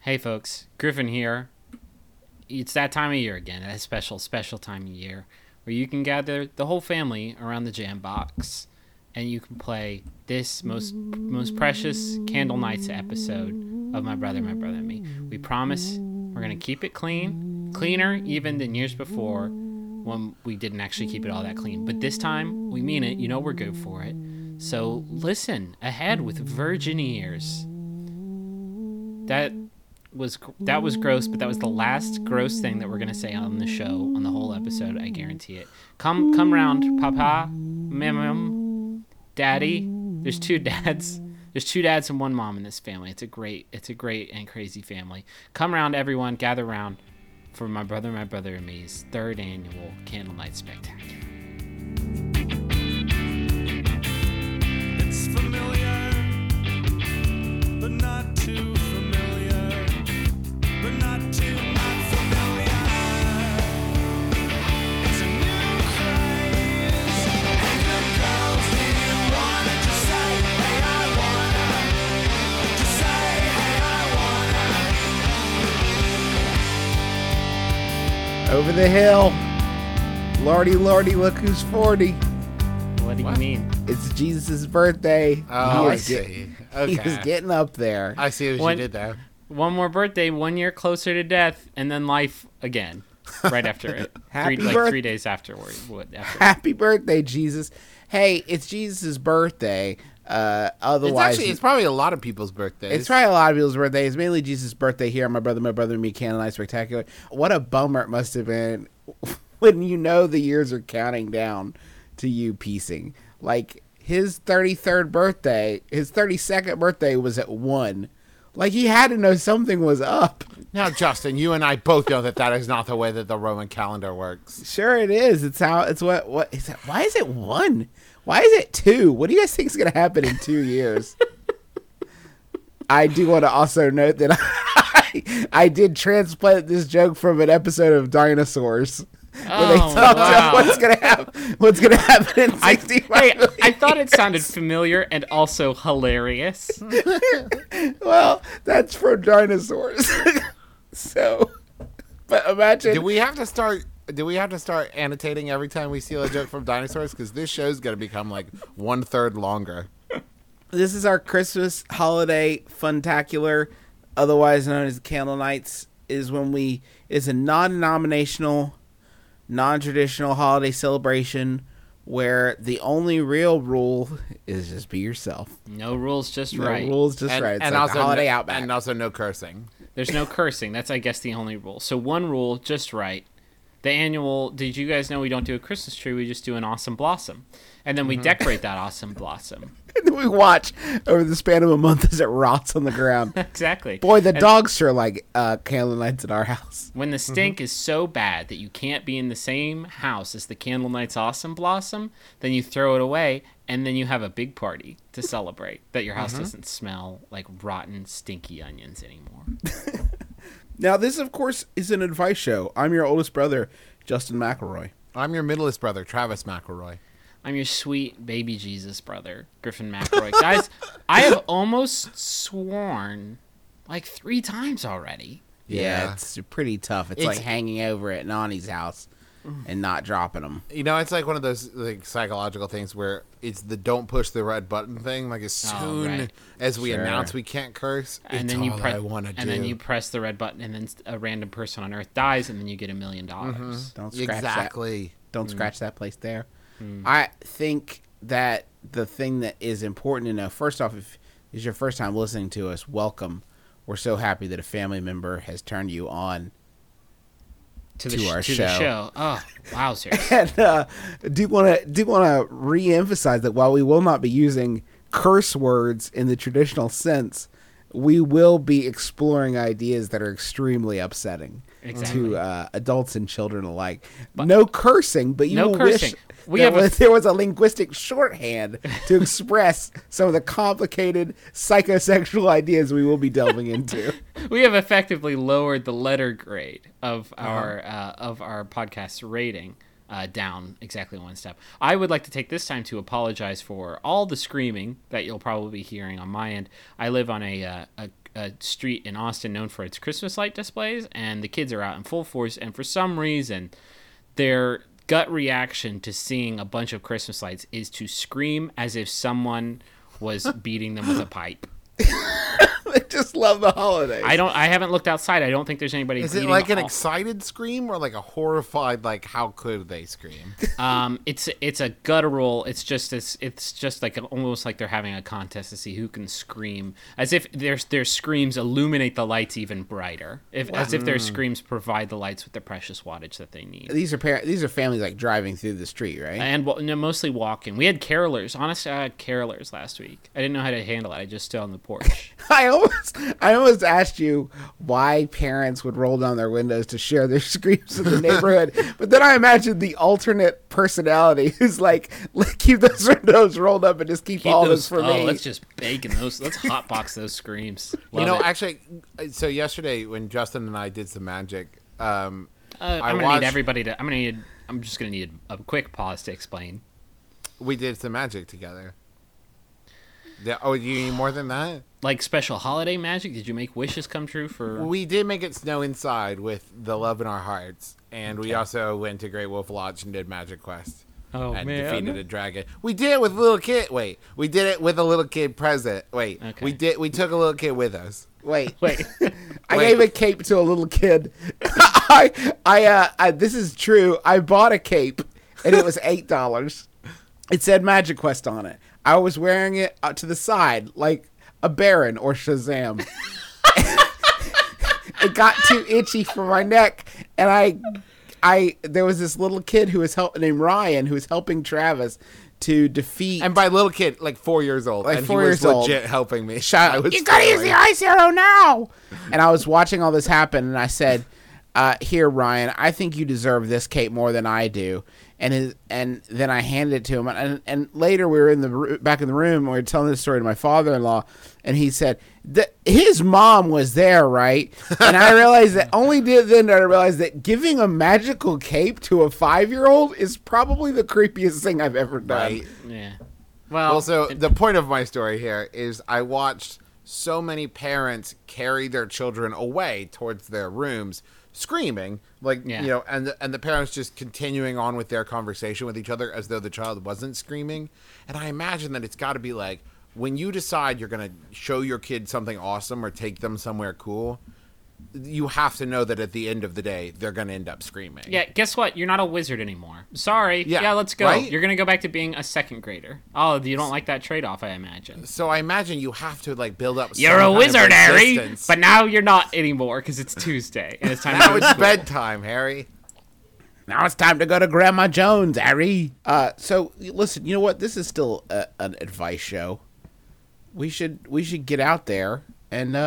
Hey folks, Griffin here. It's that time of year again, a special time of year where you can gather the whole family around the jam box and you can play this most precious Candle Nights episode of My Brother and Me. We promise we're going to keep it cleaner even than years before when we didn't actually keep it all that clean. But this time, we mean it. You know we're good for it. So listen ahead with virgin ears. That was gross, but that was the last gross thing that we're gonna say on the show, on the whole episode. I guarantee it. Come round, Papa, Mim, Daddy. There's two dads. There's two dads and one mom in this family. It's a great and crazy family. Come round, everyone. Gather round for My Brother and Me's third annual Candle Night Spectacular. It's familiar, but not too familiar. But not too not familiar. It's a new craze. And the girls, do you wanna just say, hey, I wanna? Just say, hey, I wanna. Over the hill. Lordy, look who's 40. What do you mean? It's Jesus' birthday. Oh, I He is see. Okay. He's getting up there. I see what you did there. One more birthday, 1 year closer to death, and then life again. Right after it. Happy 3 days afterward. Happy birthday, Jesus. Hey, it's Jesus' birthday. Otherwise, It's probably a lot of people's birthdays. it's probably a lot of people's birthdays. It's mainly Jesus' birthday here on My Brother and Me Candle Night Spectacular. What a bummer it must have been when you know the years are counting down to you piecing. Like, his 33rd birthday, his 32nd birthday was at 1. Like, he had to know something was up. Now, Justin, you and I both know that is not the way that the Roman calendar works. Sure it is. It's what is it? Why is it 1? Why is it 2? What do you guys think is going to happen in 2 years? I do want to also note that I did transplant this joke from an episode of Dinosaurs. Where they talked about what's gonna happen in 65 I thought it sounded familiar and also hilarious. Well, that's from Dinosaurs. So, but imagine. Do we have to start annotating every time we steal a joke from Dinosaurs? Because this show's going to become like 1/3 longer. This is our Christmas holiday funtacular, otherwise known as Candle Nights. It's a non-denominational, non-traditional holiday celebration where the only real rule is just be yourself. No rules, just No right. rules, just right. It's and like also a holiday outback. and also no cursing. There's no cursing. That's, I guess, the only rule. So one rule, just right. The annual, did you guys know we don't do a Christmas tree? We just do an awesome blossom. And then we decorate that awesome blossom. And then we watch over the span of a month as it rots on the ground. Exactly. Boy, the dogs sure like candle nights at our house. When the stink is so bad that you can't be in the same house as the Candle Night's awesome blossom, then you throw it away, and then you have a big party to celebrate that your house doesn't smell like rotten, stinky onions anymore. Now, this, of course, is an advice show. I'm your oldest brother, Justin McElroy. I'm your middleest brother, Travis McElroy. I'm your sweet baby Jesus brother, Griffin McElroy. Guys, I have almost sworn like 3 times already. Yeah, it's pretty tough. It's like hanging over at Nani's house and not dropping them. You know, it's like one of those like psychological things where it's the don't push the red button thing. Like as soon as we announce we can't curse, and it's then you all press, I want to do. and then you press the red button, and then a random person on Earth dies, and then you get $1 million. Don't scratch exactly. Don't scratch that place there. I think that the thing that is important to know, first off, if it's your first time listening to us, welcome. We're so happy that a family member has turned you on to our show. The show. Oh, wowzers. And do want to re-emphasize that while we will not be using curse words in the traditional sense, we will be exploring ideas that are extremely upsetting to adults and children alike. But no cursing, but you will wish there was a linguistic shorthand to express some of the complicated psychosexual ideas we will be delving into. We have effectively lowered the letter grade of our podcast rating down exactly one step. I would like to take this time to apologize for all the screaming that you'll probably be hearing on my end. I live on a street in Austin known for its Christmas light displays, and the kids are out in full force, and for some reason, their gut reaction to seeing a bunch of Christmas lights is to scream as if someone was beating them with a pipe. I just love the holidays. I haven't looked outside. I don't think there's anybody. Is it beating like an all- excited scream or like a horrified, like, how could they scream? It's a guttural. It's just like almost like they're having a contest to see who can scream, as if their screams illuminate the lights even brighter, as if their screams provide the lights with the precious wattage that they need. These are families like driving through the street, right? And no, mostly walking. We had carolers. Honestly, I had carolers last week. I didn't know how to handle it. I just stood on the porch. I almost asked you why parents would roll down their windows to share their screams in the neighborhood, but then I imagined the alternate personality who's like, keep those windows rolled up and just keep all this for me. Let's just bake in those. Let's hotbox those screams. Love it. Actually, so yesterday when Justin and I did some magic, I'm gonna need everybody to. I'm just gonna need a quick pause to explain. we did some magic together. Yeah. Oh, you need more than that? Like special holiday magic? Did you make wishes come true for? We did make it snow inside with the love in our hearts, and we also went to Great Wolf Lodge and did Magic Quest. Oh, and man. defeated a dragon. We did it with a little kid. Wait, we did it with a little kid present. Wait, Okay. we took a little kid with us. Wait, Wait. I Wait. gave a cape to a little kid. This is true. I bought a cape, and it was $8. It said Magic Quest on it. I was wearing it to the side like a Baron or Shazam. It got too itchy for my neck, and there was this little kid who was named Ryan, who was helping Travis to defeat. And by little kid, like 4 years old. Like and 4 he was years old. legit helping me. Shut I up. was You gotta use the failing. ice arrow now. And I was watching all this happen, and I said, "Here, Ryan, I think you deserve this cape more than I do." And then I handed it to him, and later we were back in the room, and we were telling this story to my father-in-law, and he said that his mom was there, right? And I realized that then I realized that giving a magical cape to a 5-year-old is probably the creepiest thing I've ever done. Right. Yeah. Well, Also, the point of my story here is I watched so many parents carry their children away towards their rooms screaming, like, Yeah. you know, and the parents just continuing on with their conversation with each other as though the child wasn't screaming. And I imagine that it's got to be like, when you decide you're going to show your kid something awesome or take them somewhere cool, you have to know that at the end of the day, they're going to end up screaming. yeah, guess what? You're not a wizard anymore. Sorry. Yeah, Yeah, let's go. right? You're going to go back to being a second grader. Oh, you don't like that trade-off, I imagine. So I imagine you have to, like, build up You're some a kind of wizard, Harry! resistance. But now you're not anymore because it's Tuesday and it's time to Now go to it's school. bedtime, Harry. Now it's time to go to Grandma Jones, Harry. So listen, you know what? This is still an advice show. We should get out there and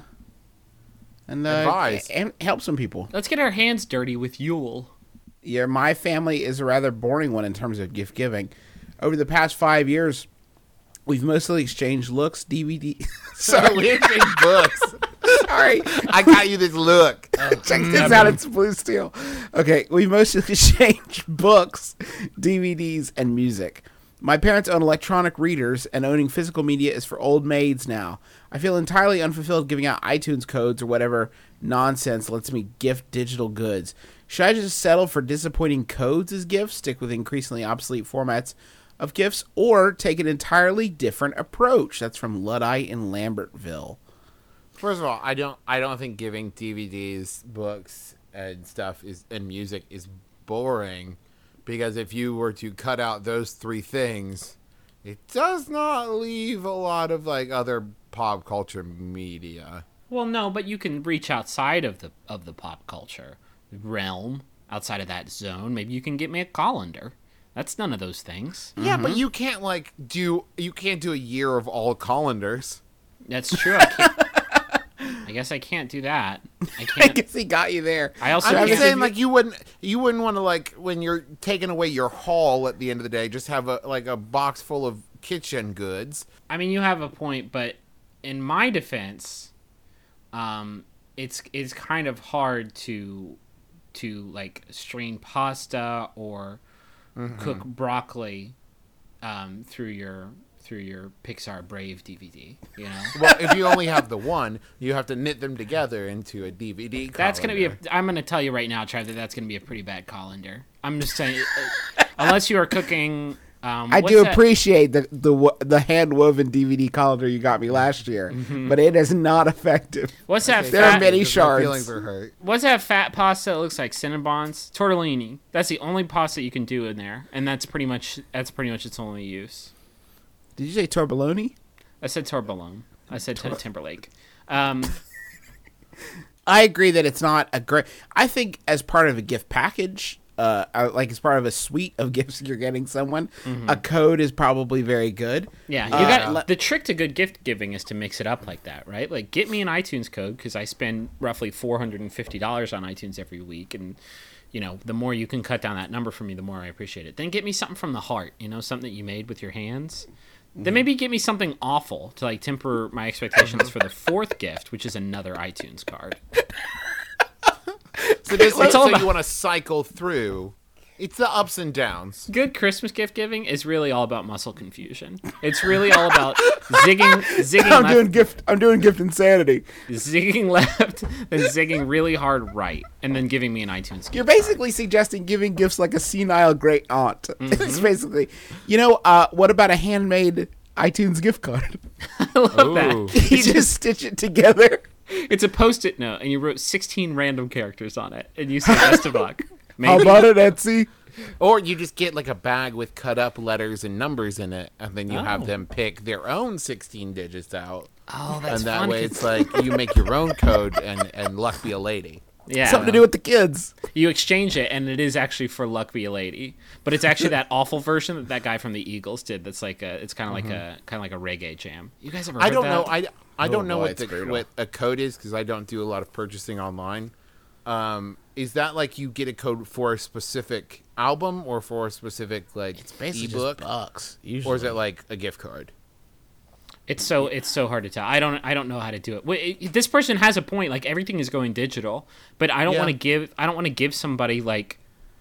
Advise. and help some people. Let's get our hands dirty with Yule. Yeah, my family is a rather boring one in terms of gift giving. Over the past 5 years, we've mostly exchanged looks, DVD. So we exchanged books. Sorry. I got you this look. Check this out. It's Blue Steel. Okay, we mostly exchange books, DVDs, and music. My parents own electronic readers, and owning physical media is for old maids now. I feel entirely unfulfilled giving out iTunes codes or whatever nonsense lets me gift digital goods. Should I just settle for disappointing codes as gifts, stick with increasingly obsolete formats of gifts, or take an entirely different approach? That's from Luddite in Lambertville. First of all, I don't think giving DVDs, books, and stuff and music is boring, because if you were to cut out those three things, it does not leave a lot of like other pop culture media. Well, no, but you can reach outside of the pop culture realm, outside of that zone. Maybe you can get me a colander. That's none of those things. Yeah, but you can't do a year of all colanders. That's true. I can't. I guess I can't do that. I I can't. guess he got you there. I also I'm can't. just saying, like, you wouldn't want to, like, when you're taking away your haul at the end of the day, just have a box full of kitchen goods. I mean, you have a point, but in my defense, it's kind of hard to to like strain pasta or cook broccoli through your Pixar Brave DVD. You know, Well, if you only have the one, you have to knit them together into a DVD. that's gonna be. colander. I'm gonna tell you right now, Trev, that's gonna be a pretty bad colander. I'm just saying, unless you are cooking. I what's do that- appreciate the hand woven DVD colander you got me last year, but it is not effective. What's that? There are Fat, many Because my shards. Feelings are hurt. what's that fat pasta that looks like Cinnabons? Tortellini. That's the only pasta you can do in there, and that's pretty much its only use. Did you say tortelloni? I said Torbalone. I said Timberlake. I agree that it's not a great. I think as part of a gift package, like as part of a suite of gifts you're getting someone, a code is probably very good. Yeah, you Uh, got the trick to good gift giving is to mix it up like that, right? Like, get me an iTunes code because I spend roughly $450 on iTunes every week, and you know, the more you can cut down that number for me, the more I appreciate it. Then get me something from the heart, you know, something that you made with your hands. Then maybe get me something awful to like temper my expectations for the fourth gift, which is another iTunes card. So this It's is all so about- you want to cycle through. It's the ups and downs. Good Christmas gift giving is really all about muscle confusion. It's really all about zigging left, I'm doing gift insanity. zigging left, then zigging really hard right, and then giving me an iTunes gift. You're basically suggesting giving gifts like a senile great aunt. It's basically, what about a handmade iTunes gift card? I love that. You just stitch it together. It's a post-it note, and you wrote 16 random characters on it, and you said best of luck. How Maybe. about it, Etsy? Or you just get like a bag with cut up letters and numbers in it, and then you Oh. have them pick their own 16 digits out. Oh, that's And that fun. way it's like you make your own code and luck be a lady. yeah, Something to do with the kids. you exchange it, and it is actually for luck be a lady, but it's actually that awful version that guy from the Eagles did. That's like it's kind of like a reggae jam. You guys ever? I heard don't that? know. I don't know boy, what it's brutal. what a code is because I don't do a lot of purchasing online. Is that like you get a code for a specific album or for a specific like ebook, bucks. or is it like a gift card? It's so hard to tell. I don't know how to do it. This person has a point. Like, everything is going digital, but I don't Yeah. want to give somebody like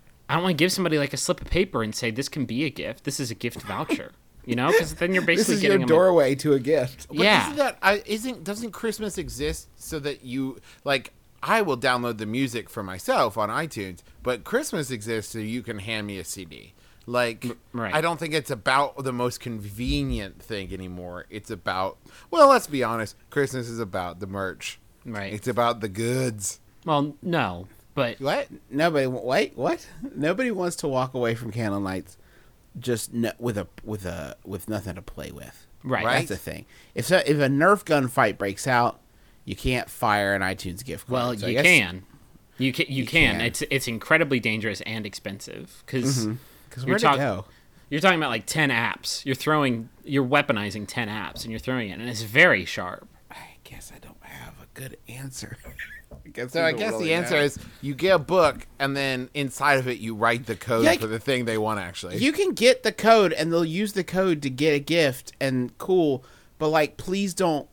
a slip of paper and say this can be a gift. This is a gift voucher. You know, because then you're This basically is your getting them. doorway to a gift. But Yeah. doesn't Christmas exist so that you like I will download the music for myself on iTunes, but Christmas exists so you can hand me a CD. Like right. I don't think it's about the most convenient thing anymore. It's about let's be honest, Christmas is about the merch. Right. It's about the goods. Well, no, but What? Nobody. Wait. What? Nobody wants to walk away from candle nights just with nothing to play with. right. That's the thing. If a Nerf gun fight breaks out, you can't fire an iTunes gift card. Well, So I you guess- can. You can. can. It's incredibly dangerous and expensive because Because where'd it go? you're talking about like 10 apps. You're weaponizing 10 apps and you're throwing it, and it's very sharp. I guess I don't have a good answer. So I guess the answer is you get a book and then inside of it you write the code Yeah, for the thing they want actually. you can get the code and they'll use the code to get a gift and cool, but like please don't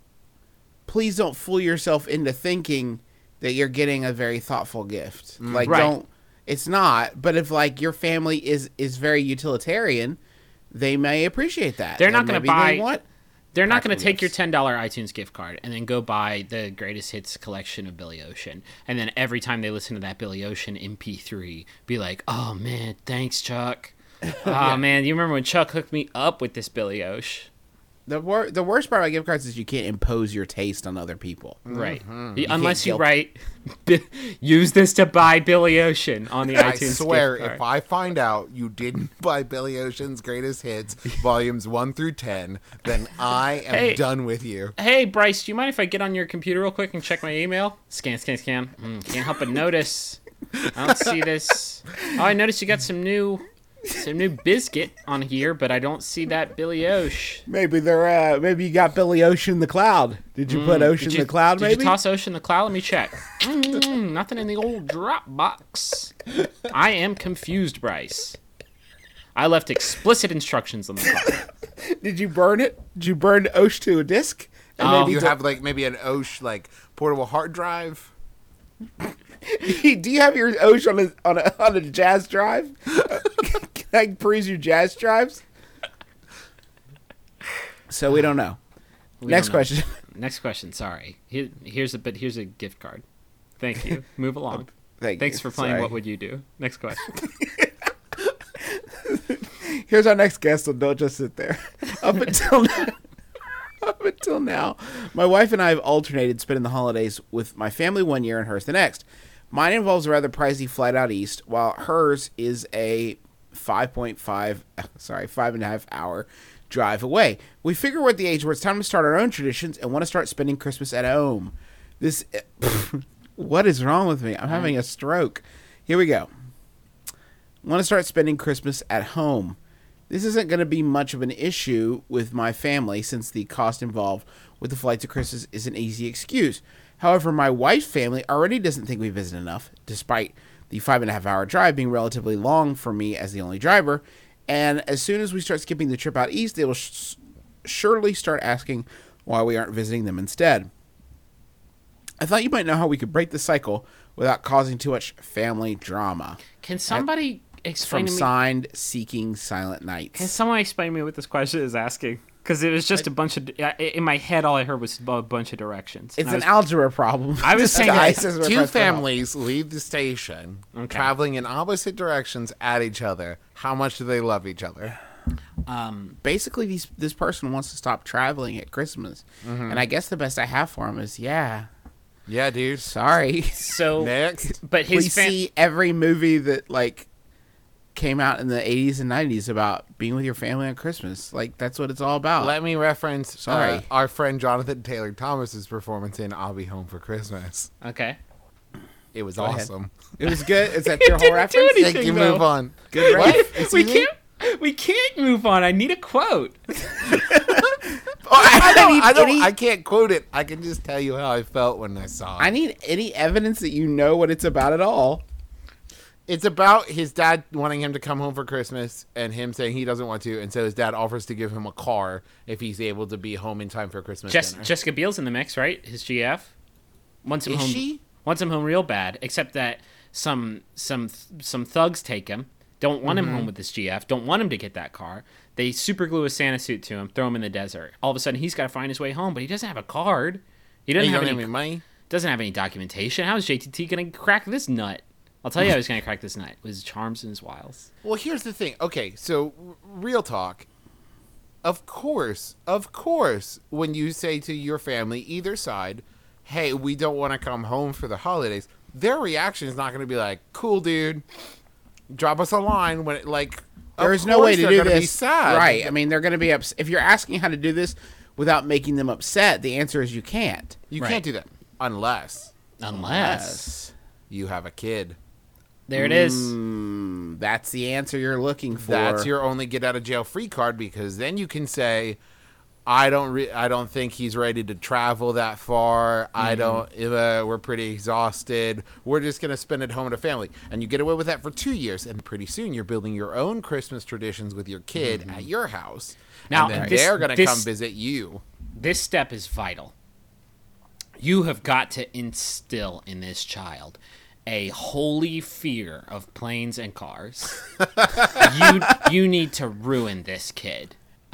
fool yourself into thinking that you're getting a very thoughtful gift. Like Right. it's not, but if like your family is very utilitarian, they may appreciate that. They're not And gonna maybe they buy- want- They're not going to Practical take your gifts. $10 iTunes gift card and then go buy the greatest hits collection of Billy Ocean. And then every time they listen to that Billy Ocean MP3, be like, "Oh man, thanks Chuck. Oh man, you remember when Chuck hooked me up with this Billy Ocean?" The worst part about gift cards is you can't impose your taste on other people. Right. Mm-hmm. Unless you guilt- write, use this to buy Billy Ocean on the I iTunes swear, gift card. if I find out you didn't buy Billy Ocean's Greatest Hits, volumes 1 through 10, then I am Hey. done with you. Hey, Bryce, do you mind if I get on your computer real quick and check my email? Scan. Can't help but notice. I don't see this. Oh, I noticed you got some new biscuit on here, but I don't see that Billy Osh. Maybe maybe you got Billy Ocean in the cloud. Did you put Ocean in the cloud? Did Maybe. you toss Ocean the cloud? Let me check. Nothing in the old Dropbox. I am confused, Bryce. I left explicit instructions on the cloud. Did you burn it? Did you burn Osh to a disc? And Oh. maybe You have like maybe an Osh like portable hard drive. Do you have your Osh on a jazz drive? Can I peruse your jazz drives? So we don't know. We Next don't know. question. Next question. Sorry. Here's a gift card. Thank you. Move along. Thanks For playing What Would You Do? Next question. Here's our next guest, so don't just sit there. Up until now, my wife and I have alternated spending the holidays with my family one year and hers the next. Mine involves a rather pricey flight out east, while hers is a 5.5 hour drive away. We figure we're at the age where it's time to start our own traditions and want to start spending Christmas at home. What is wrong with me? I'm having a stroke. Here we go. Want to start spending Christmas at home. This isn't going to be much of an issue with my family since the cost involved with the flight to Christmas is an easy excuse. However, my wife's family already doesn't think we visit enough, despite the 5.5 hour drive being relatively long for me as the only driver. And as soon as we start skipping the trip out east, they will surely start asking why we aren't visiting them instead. I thought you might know how we could break the cycle without causing too much family drama. Can somebody explain From to me? signed Seeking Silent Nights. Can someone explain to me what this question is asking? Because it was just a bunch of in my head. All I heard was a bunch of directions. It's And an algebra problem. I was saying that Guys, as we're Two pressed on. families leave the station, traveling in opposite directions at each other. How much do they love each other? Basically, this person wants to stop traveling at Christmas, and I guess the best I have for him is, yeah, Dude. sorry. so. Next. But We his see every movie that came out in the 80s and 90s about being with your family on Christmas. Like, that's what it's all about. Let me reference Sorry. our friend Jonathan Taylor Thomas's performance in "I'll Be Home for Christmas." Okay. It was ahead. awesome. It was good. Is that It your whole didn't do reference? anything. Thank you. though. Move on. Good reference. We Excuse me? we can't move on. I need a quote. I can't quote it. I can just tell you how I felt when I saw it. I need any evidence that you know what it's about at all. It's about his dad wanting him to come home for Christmas and him saying he doesn't want to, and so his dad offers to give him a car if he's able to be home in time for Christmas dinner. Jessica Biel's in the mix, right? His GF. Wants him Is home. she? Wants him home real bad. Except that some thugs take him. Don't want him home with this GF. Don't want him to get that car. They super glue a Santa suit to him, throw him in the desert. All of a sudden, he's got to find his way home, but he doesn't have a card. He doesn't You have don't any have any money? Doesn't have any documentation. How is JTT going to crack this nut? I'll tell you how he's going to crack this nut. With his charms and his wiles. Well, here's the thing. Okay, so real talk. Of course, when you say to your family, either side, hey, we don't want to come home for the holidays, their reaction is not going to be like, cool, dude, drop us a line when it, like, There's no way to do Be this. sad. Right. I mean, they're going to be upset. If you're asking how to do this without making them upset, the answer is you can't. You Right. can't do that unless Unless. you have a kid. There it is. That's the answer you're looking for. That's your only get out of jail free card, because then you can say, I don't think he's ready to travel that far. I don't. We're pretty exhausted. We're just gonna spend it home with a family, and you get away with that for 2 years. And pretty soon, you're building your own Christmas traditions with your kid at your house. Now, and then this- they're gonna this- come visit you. This step is vital. You have got to instill in this child a holy fear of planes and cars. you need to ruin this kid.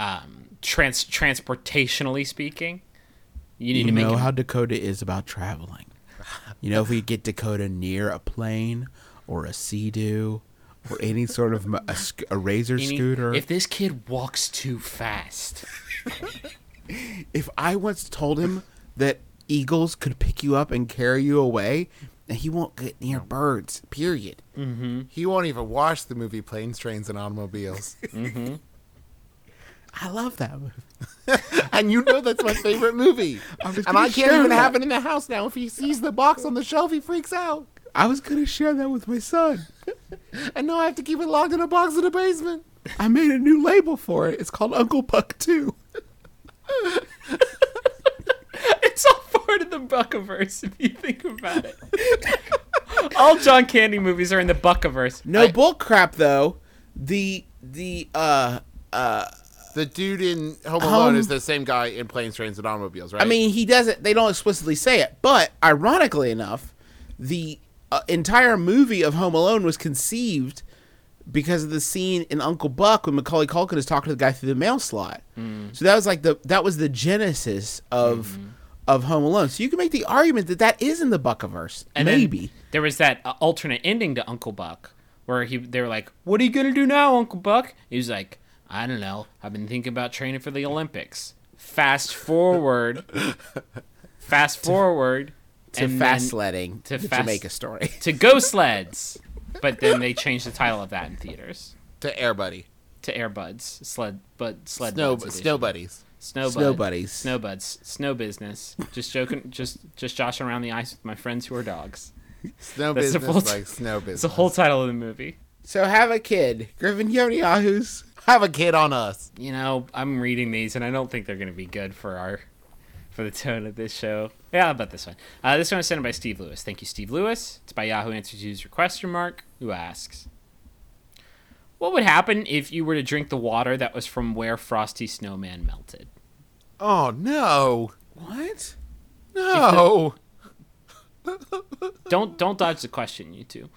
Transportationally speaking, you need to make him, how Dakota is about traveling. You know, if we get Dakota near a plane or a Sea-Doo or any sort of a razor you need- scooter. If this kid walks too fast, If I once told him that eagles could pick you up and carry you away, then he won't get near birds, period. He won't even watch the movie Planes, Trains, and Automobiles. I love that movie. And you know that's my favorite movie. was And gonna I can't share even that. have it in the house now. If he sees the box on the shelf, he freaks out. I was going to share that with my son. And now I have to keep it locked in a box in the basement. I made a new label for it. It's called Uncle Buck 2. it's all part of the Buckaverse. If you think about it, all John Candy movies are in the Buckaverse. No bull crap, though. The The dude in Home Alone is the same guy in Planes, Trains, and Automobiles, right? I mean, he doesn't. They don't explicitly say it, but ironically enough, the entire movie of Home Alone was conceived because of the scene in Uncle Buck when Macaulay Culkin is talking to the guy through the mail slot. So that was like that was the genesis of Home Alone. So you can make the argument that is in the Buckaverse. And Maybe. then there was that alternate ending to Uncle Buck where they were like, "What are you gonna do now, Uncle Buck?" He was like, "I don't know. I've been thinking about training for the Olympics." Fast forward to and fast then sledding, to the fast- Jamaica story. to Go Sleds, but then they changed the title of that in theaters To Air Buddy. to Airbuds sled Buds Snow edition. Buddies. Snow Buddies. Snow Buds, snow business. Just joking, just joshing around the ice with my friends who are dogs. Snow That's the business full like snow business. It's the whole title of the movie. So have a kid. Griffin, you have any yahoos? Have a kid on us. You know, I'm reading these, and I don't think they're going to be good for the tone of this show. Yeah, how about this one? This one was sent in by Steve Lewis. Thank you, Steve Lewis. It's by Yahoo Answers User question mark, who asks, what would happen if you were to drink the water that was from where Frosty Snowman melted? Oh, no. What? No. Don't dodge the question, you two.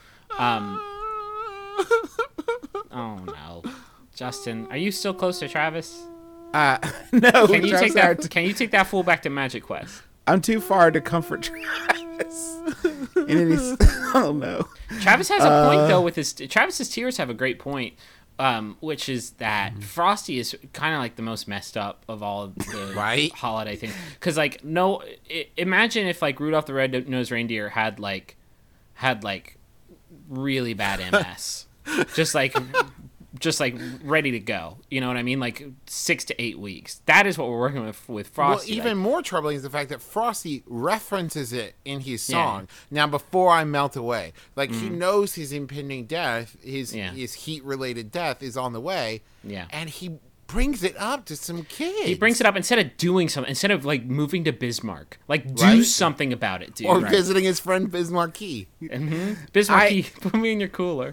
Oh no, Justin, are you still close to Travis? No. Can you take Travis, that? Can you take that fool back to Magic Quest? I'm too far to comfort Travis. Oh no. Travis has a point though with his Travis's tears have a great point, which is that Frosty is kind of like the most messed up of all of the Right? holiday things. Because like imagine if like Rudolph the Red-Nosed Reindeer had like really bad MS, just like ready to go. You know what I mean? Like 6 to 8 weeks. That is what we're working with Frosty. Well, even more troubling is the fact that Frosty references it in his Yeah. song. Now, before I melt away, like he knows his impending death, his heat-related death is on the way. Yeah. and he brings it up to some kids. He brings it up instead of doing something, instead of like moving to Bismarck. Like do Right? something about it, dude. or Right. visiting his friend Bismarcky. Bismarck, put me in your cooler.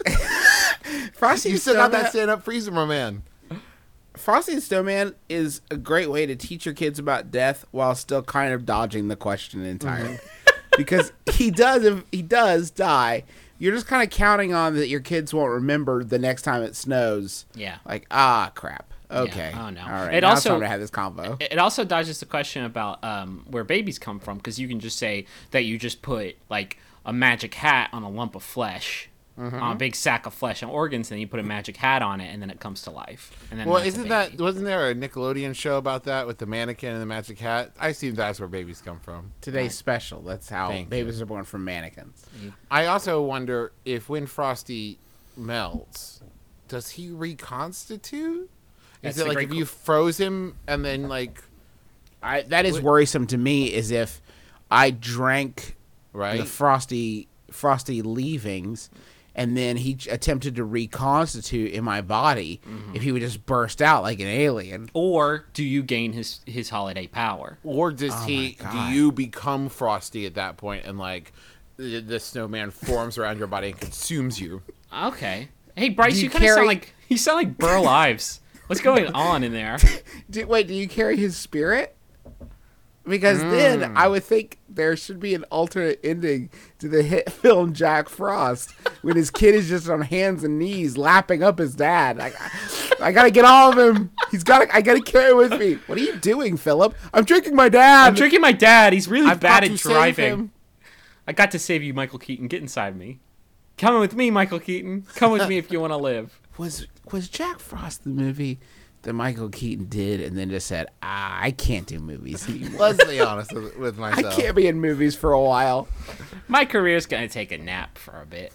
Frosty You and still got Snowman, that stand-up freezer, my man. Frosty and Snowman is a great way to teach your kids about death while still kind of dodging the question entirely. Because he does die. You're just kind of counting on that your kids won't remember the next time it snows. Yeah. Like, crap. Okay. Oh, no. All right. It Now also- it's time to have this convo. It also dodges the question about where babies come from, because you can just say that you just put like a magic hat on a lump of flesh, on a big sack of flesh and organs, and then you put a magic hat on it, and then it comes to life. And then Well, that's a baby. wasn't there a Nickelodeon show about that with the mannequin and the magic hat? I assume that's where babies come from. Today's special. That's how Thank babies are born from mannequins. I also wonder if when Frosty melts, does he reconstitute? That's Is it a like great if you froze him and then like That is worrisome to me. Is if I drank right? the frosty leavings, and then he attempted to reconstitute in my body, if he would just burst out like an alien. Or do you gain his holiday power? Or does Oh he? my Do God. you become Frosty at that point and like the snowman forms around your body and consumes you? Okay. Hey Bryce, Do you you kind of sound carry- like Burl Ives. What's going on in there? Do you carry his spirit? Because then I would think there should be an alternate ending to the hit film Jack Frost, when his kid is just on hands and knees lapping up his dad. Like, I gotta get all of him. I gotta carry him with me. What are you doing, Philip? I'm drinking my dad. I'm drinking my dad. He's really I've bad got at to save driving. him. I got to save you, Michael Keaton. Get inside me. Come with me, Michael Keaton. Come with me if you want to live. Was Jack Frost the movie that Michael Keaton did and then just said, I can't do movies anymore. Let's be honest with I myself. can't be in movies for a while. My career's gonna take a nap for a bit.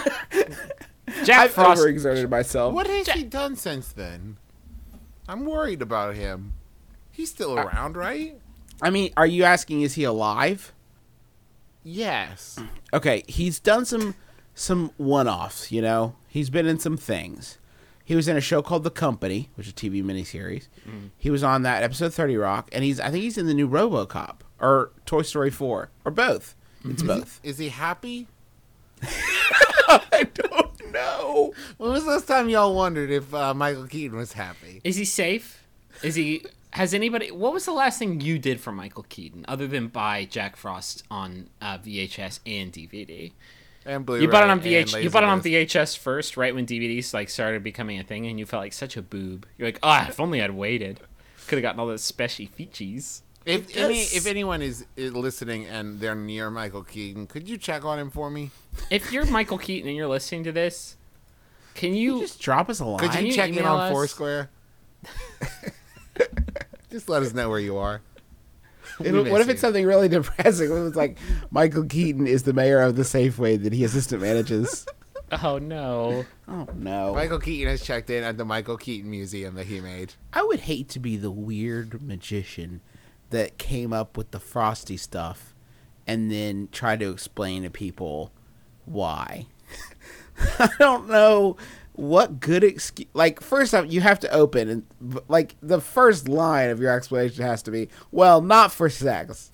Jack I've Frost. overexerted myself. What has he done since then? I'm worried about him. He's still around, right? I mean, are you asking, is he alive? Yes. Okay, he's done some one-offs, you know? He's been in some things. He was in a show called The Company, which is a TV miniseries. He was on that episode 30 Rock, and I think he's in the new RoboCop, or Toy Story 4, or both. It's both. Is he happy? I don't know. When was the last time y'all wondered if Michael Keaton was happy? Is he safe? Is he Has anybody? What was the last thing you did for Michael Keaton other than buy Jack Frost on VHS and DVD? And Blu-ray. You bought it on and VHS. You bought it on Laserdisc. VHS first, right when DVDs like started becoming a thing, and you felt like such a boob. You're like, oh, if only I'd waited, could have gotten all those special features. If anyone is listening and they're near Michael Keaton, could you check on him for me? If you're Michael Keaton and you're listening to this, can you? Just drop us a line. Could you you check in email on us? Foursquare? Just let us know where you are. We What miss if it's you. something really depressing? What if it's like Michael Keaton is the mayor of the Safeway that he assistant manages? Oh no! Oh no! Michael Keaton has checked in at the Michael Keaton Museum that he made. I would hate to be the weird magician that came up with the Frosty stuff and then try to explain to people why. I don't know what good excuse. Like, first off, you have to open and like the first line of your explanation has to be, "Well, not for sex."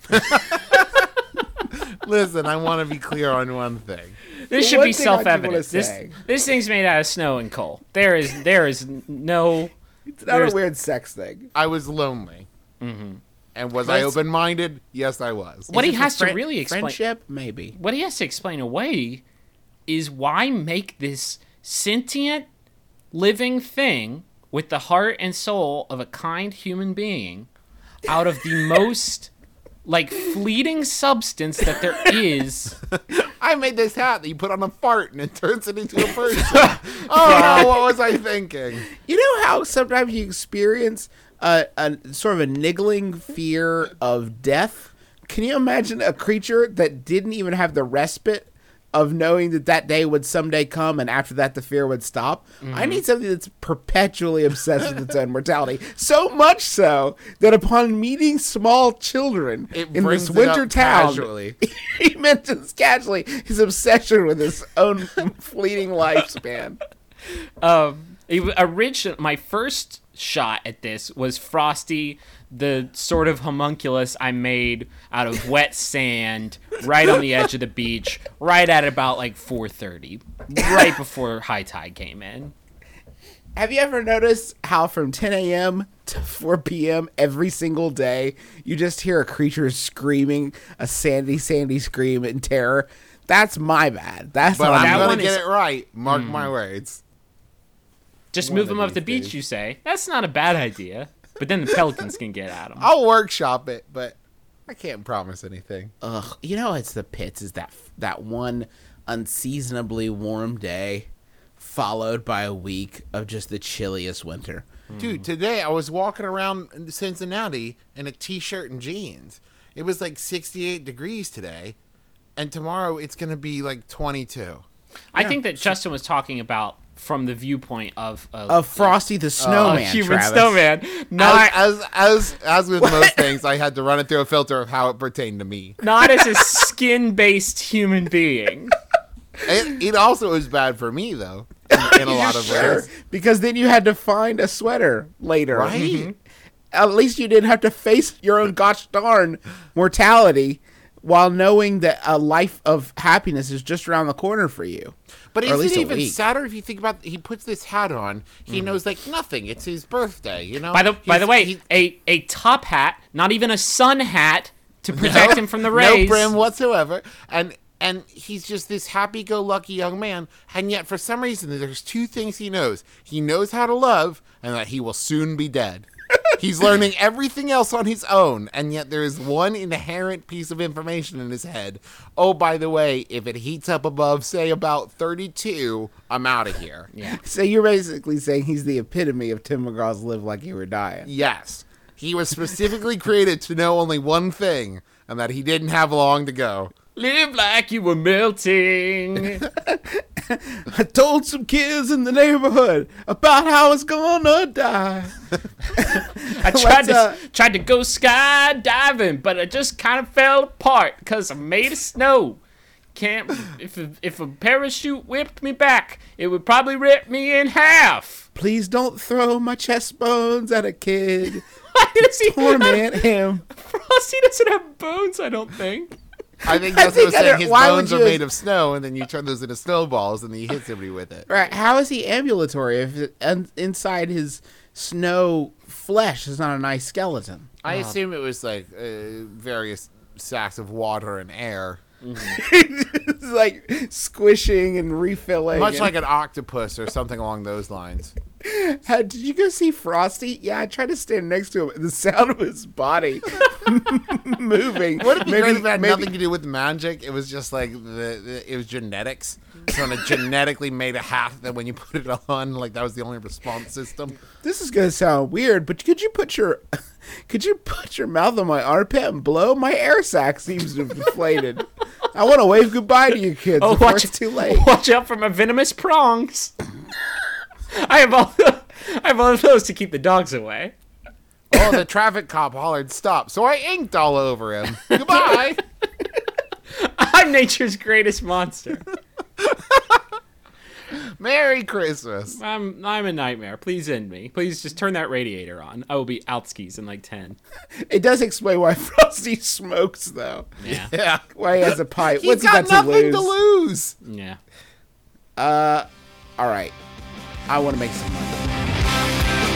Listen, I want to be clear on one thing. This should One be thing I do wanna self-evident. say- This thing's made out of snow and coal. There is no. It's not There's- a weird sex thing. I was lonely. Mm-hmm. And was But I it's- open-minded? Yes, I was. What Is he it for has to really explain. friendship, maybe. What he has to explain away is why make this sentient, living thing with the heart and soul of a kind human being out of the most like fleeting substance that there is. I made this hat that you put on a fart and it turns it into a person. Oh no, what was I thinking? You know how sometimes you experience a sort of a niggling fear of death? Can you imagine a creature that didn't even have the respite of knowing that that day would someday come and after that the fear would stop? I need something that's perpetually obsessed with its own mortality. So much so that upon meeting small children It in brings this it winter up town, casually. he mentions casually his obsession with his own fleeting lifespan. My first shot at this was Frosty, the sort of homunculus I made out of wet sand, right on the edge of the beach, right at about like 4:30, right before high tide came in. Have you ever noticed how from 10 a.m. to 4 p.m. every single day, you just hear a creature screaming a sandy, sandy scream in terror? That's my bad. That's But not that I'm me. one gonna is- get it right. Mark my words. Just One move of them up the these beach, days. you say. That's not a bad idea. But then the pelicans can get at them. I'll workshop it, but I can't promise anything. Ugh, you know it's the pits is that one unseasonably warm day followed by a week of just the chilliest winter. Dude, today I was walking around Cincinnati in a t-shirt and jeans. It was like 68 degrees today, and tomorrow it's going to be like 22. I think that Justin was talking about from the viewpoint of Frosty the a Snowman, human Travis. snowman, not As with most things, I had to run it through a filter of how it pertained to me. not as a skin-based human being. It also was bad for me, though, in a lot of Sure, ways. because then you had to find a sweater later. Right? Mhm. At least you didn't have to face your own gosh darn mortality while knowing that a life of happiness is just around the corner for you. But Or at is least it a even week. sadder if you think about? He puts this hat on. He knows like nothing. It's his birthday. You know. By the He's- way, he- a top hat, not even a sun hat, to protect him from the rays. No brim whatsoever. And he's just this happy-go-lucky young man. And yet, for some reason, there's two things he knows. He knows how to love, and that he will soon be dead. He's learning everything else on his own, and yet there is one inherent piece of information in his head. Oh, by the way, if it heats up above, say, about 32, I'm out of here. Yeah. So you're basically saying he's the epitome of Tim McGraw's Live Like You Were Dying. Yes. He was specifically created to know only one thing, and that he didn't have long to go. Live like you were melting. I told some kids in the neighborhood about how I was gonna die. I tried Let's, tried to go skydiving, but I just kind of fell apart because I'm made of snow. Can't if a parachute whipped me back, it would probably rip me in half. Please don't throw my chest bones at a kid. Why does he? Torment him. Frosty doesn't have bones, I don't think. I think that's what I'm think I saying. don't- His why would bones are you- made of snow, and then you turn those into snowballs, and then you hit somebody with it. Right? How is he ambulatory if inside his snow flesh. It's not a nice skeleton. I assume it was like various sacks of water and air. It's like squishing and refilling. Much and- like an octopus or something along those lines. Did you go see Frosty? Yeah, I tried to stand next to him. And the sound of his body moving. Would it be great if it had nothing to do with magic? It was just like it was genetics. Someone had genetically made a hat that when you put it on, like that was the only response system. This is gonna sound weird, but could you put your mouth on my armpit and blow? My air sac seems to have deflated. I want to wave goodbye to you kids before it's too late. Watch out for my venomous prongs. I have all of those to keep the dogs away. Oh, the traffic cop hollered stop, so I inked all over him. Goodbye. I'm nature's greatest monster. Merry Christmas. I'm a nightmare. Please end me. Please just turn that radiator on. I will be outskis in like 10. It does explain why Frosty smokes, though. Yeah. Yeah. Why he has a pipe. He's What's he got got nothing to lose. Yeah. All right. I want to make some money.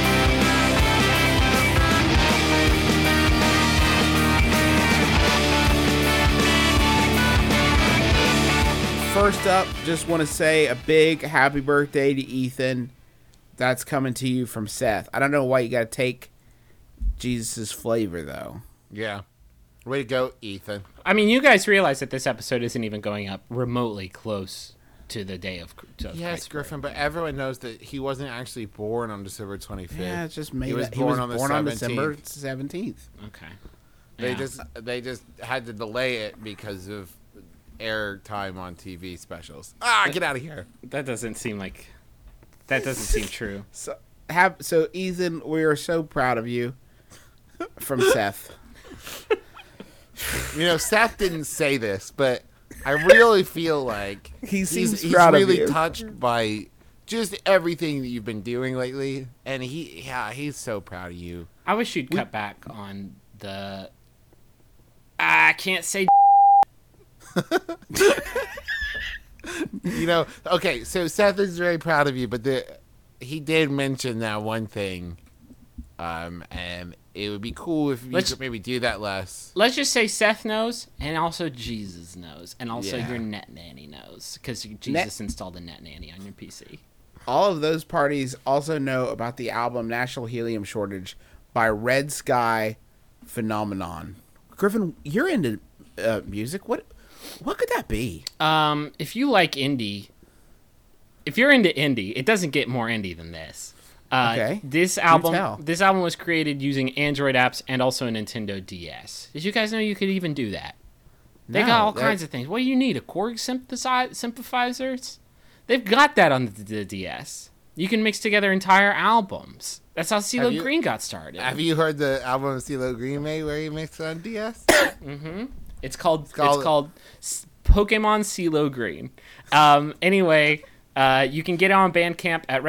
First up, just want to say a big happy birthday to Ethan. That's coming to you from Seth. I don't know why you got to take Jesus' flavor, though. Yeah. Way to go, Ethan. I mean, you guys realize that this episode isn't even going up remotely close to the day of Yes, Christ's Griffin, but everyone knows that he wasn't actually born on December 25th. Yeah, it's just made He was it. born on the December 17th. 17th. birthday. Okay. They Yeah. just had to delay it because of air time on TV specials. Get out of here. That doesn't seem true. So Ethan, we are so proud of you. From Seth. You know, Seth didn't say this, but I really feel like He seems he's proud of really you. touched by just everything that you've been doing lately, and he's so proud of you. I wish you'd cut back on the. I can't say. You know, okay, so Seth is very proud of you, but he did mention that one thing, and it would be cool if you could maybe do that less. Let's just say Seth knows, and also Jesus knows, and also Yeah. your net nanny knows, because Jesus installed a net nanny on your PC. All of those parties also know about the album National Helium Shortage by Red Sky Phenomenon. Griffin, you're into music. What could that be? If you like indie, if you're into indie, it doesn't get more indie than this. Okay. This tell. album was created using Android apps and also a Nintendo DS. Did you guys know you could even do that? They got all kinds of things. What do you need? A Korg synthesizers? They've got that on the DS. You can mix together entire albums. That's how CeeLo Green got started. Have you heard the album CeeLo Green made where he mixed on DS? It's called called- Pokemon CeeLo Green. Anyway, you can get it on Bandcamp at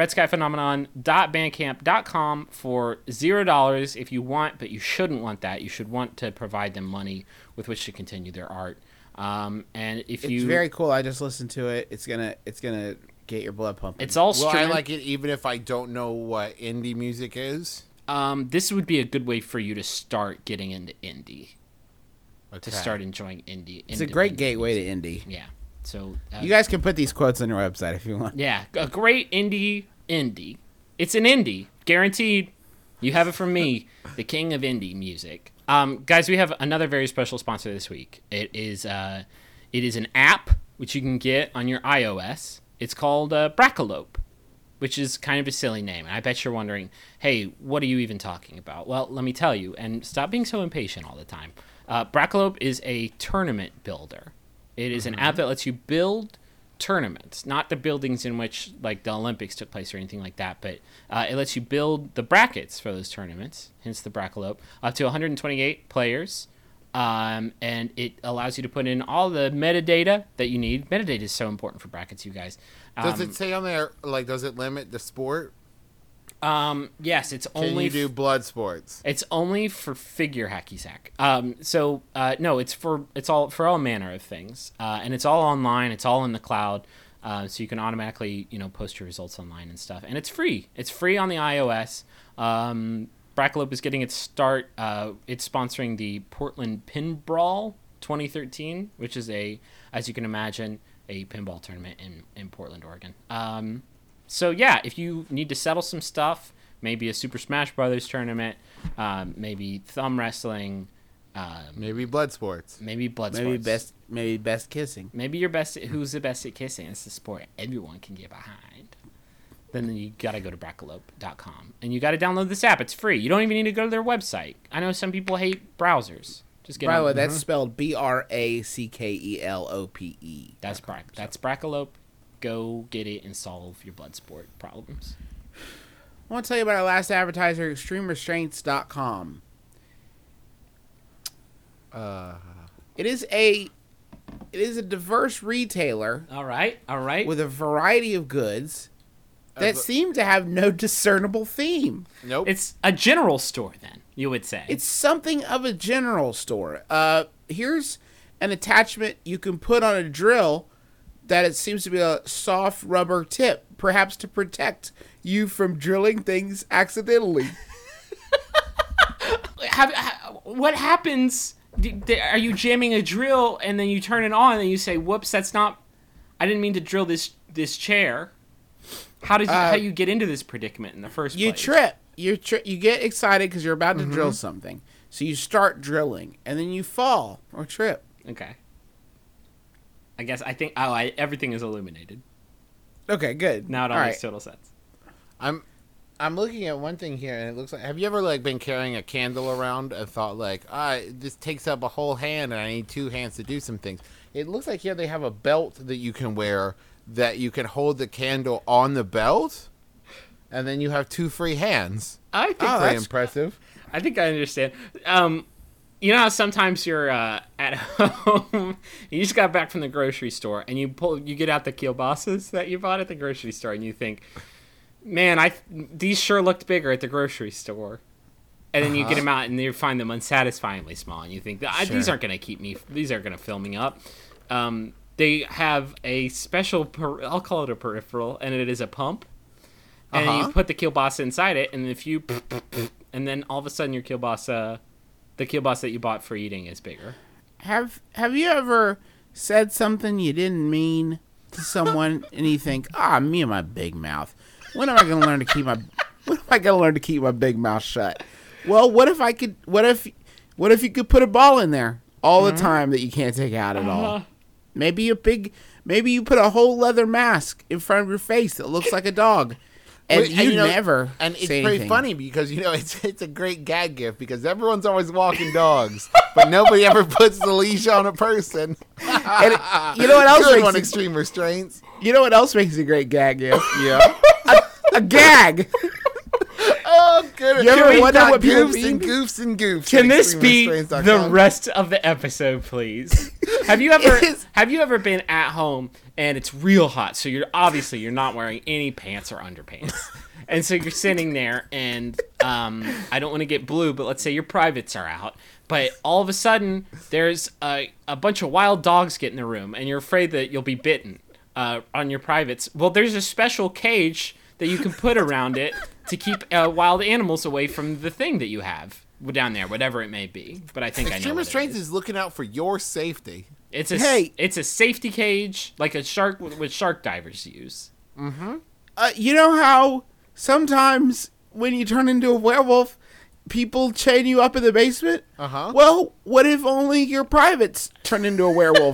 redskyphenomenon.bandcamp.com for $0 if you want, but you shouldn't want that. You should want to provide them money with which to continue their art. And if It's you, very cool. I just listened to it. It's gonna get your blood pumping. it's all Well, I streaming. like it even if I don't know what indie music is. This would be a good way for you to start getting into indie, to Okay. start enjoying indie. It's a great gateway to indie. Yeah. So You guys can put these quotes on your website if you want. yeah, a great indie. It's an indie, guaranteed. You have it from me, the king of indie music. Guys, we have another very special sponsor this week. It is an app which you can get on your iOS. It's called Brackalope, which is kind of a silly name. And I bet you're wondering, hey, what are you even talking about? Well, let me tell you, and stop being so impatient all the time. Brackalope is a tournament builder. It is an app that lets you build tournaments, not the buildings in which like the Olympics took place or anything like that, but it lets you build the brackets for those tournaments, hence the Brackalope, up to 128 players. And it allows you to put in all the metadata that you need. Metadata is so important for brackets, you guys. Does it say on there, like, does it limit the sport? Yes, it's Can only you do blood sports? it's only for figure hacky sack. No, it's all for all manner of things, and it's all online. It's all in the cloud, so you can automatically post your results online and stuff. And it's free. It's free on the iOS. Brackalope is getting its start. It's sponsoring the Portland Pin Brawl 2013, which is as you can imagine, a pinball tournament in Portland, Oregon. So yeah, if you need to settle some stuff, maybe a Super Smash Brothers tournament, maybe thumb wrestling, Maybe blood sports. maybe blood Maybe sports. best kissing. Maybe you're best. Who's the best at kissing? It's the sport everyone can get behind. Then you got to go to brackalope.com. And you got to download this app. It's free. You don't even need to go to their website. I know some people hate browsers. Just get By the on. way, that's spelled Brackelope. That's Brackalope. Go get it and solve your blood sport problems. I want to tell you about our last advertiser, ExtremeRestraints.com. It is a diverse retailer All right. with a variety of goods that seem to have no discernible theme. Nope. It's a general store, then, you would say. It's something of a general store. Here's an attachment you can put on a drill that it seems to be a soft rubber tip, perhaps to protect you from drilling things accidentally. What happens? Are you jamming a drill and then you turn it on and you say, "Whoops, that's not. I didn't mean to drill this chair." How do you get into this predicament in the first place? You trip. You get excited because you're about to drill something. So you start drilling, and then you fall or trip. Okay. I think everything is illuminated. Okay, good. Now it all All makes right. total sense. I'm looking at one thing here, and it looks like. Have you ever been carrying a candle around and thought this takes up a whole hand, and I need two hands to do some things? It looks like here they have a belt that you can wear that you can hold the candle on the belt, and then you have two free hands. I think Very that's- impressive. I think I understand. You know how sometimes you're at home, you just got back from the grocery store, and you get out the kielbasa's that you bought at the grocery store, and you think, man, these sure looked bigger at the grocery store. And then you get them out, and you find them unsatisfyingly small, and you think, these aren't going to keep me, these aren't going to fill me up. They have a special, I'll call it a peripheral, and it is a pump. And you put the kielbasa inside it, and if you, and then all of a sudden your kielbasa, the kielbasa that you bought for eating is bigger. Have you ever said something you didn't mean to someone, and you think, me and my big mouth. When am I going to learn to keep my big mouth shut? Well, what if you could put a ball in there all the time that you can't take out at all? Maybe you put a whole leather mask in front of your face that looks like a dog. And never And it's say pretty anything. funny because, it's a great gag gift because everyone's always walking dogs, but nobody ever puts the leash on a person. And you know what else Good makes one, it, Extreme Restraints. you know what else makes a great gag gift? Yeah. A gag. Oh, good. You ever We've wonder got what people goofs mean? and goofs and goofs. Can at this be the extremerestraints.com. rest of the episode, please? Have you ever been at home and it's real hot, so you're not wearing any pants or underpants, and so you're sitting there and I don't want to get blue, but let's say your privates are out, but all of a sudden there's a bunch of wild dogs get in the room, and you're afraid that you'll be bitten on your privates. Well, there's a special cage that you can put around it to keep wild animals away from the thing that you have down there, whatever it may be. But I think I know Extreme what it Restraints is. is looking out for your safety. It's a safety cage like a shark with shark divers use. You know how sometimes when you turn into a werewolf, people chain you up in the basement? Uh-huh. Well, what if only your privates turn into a werewolf?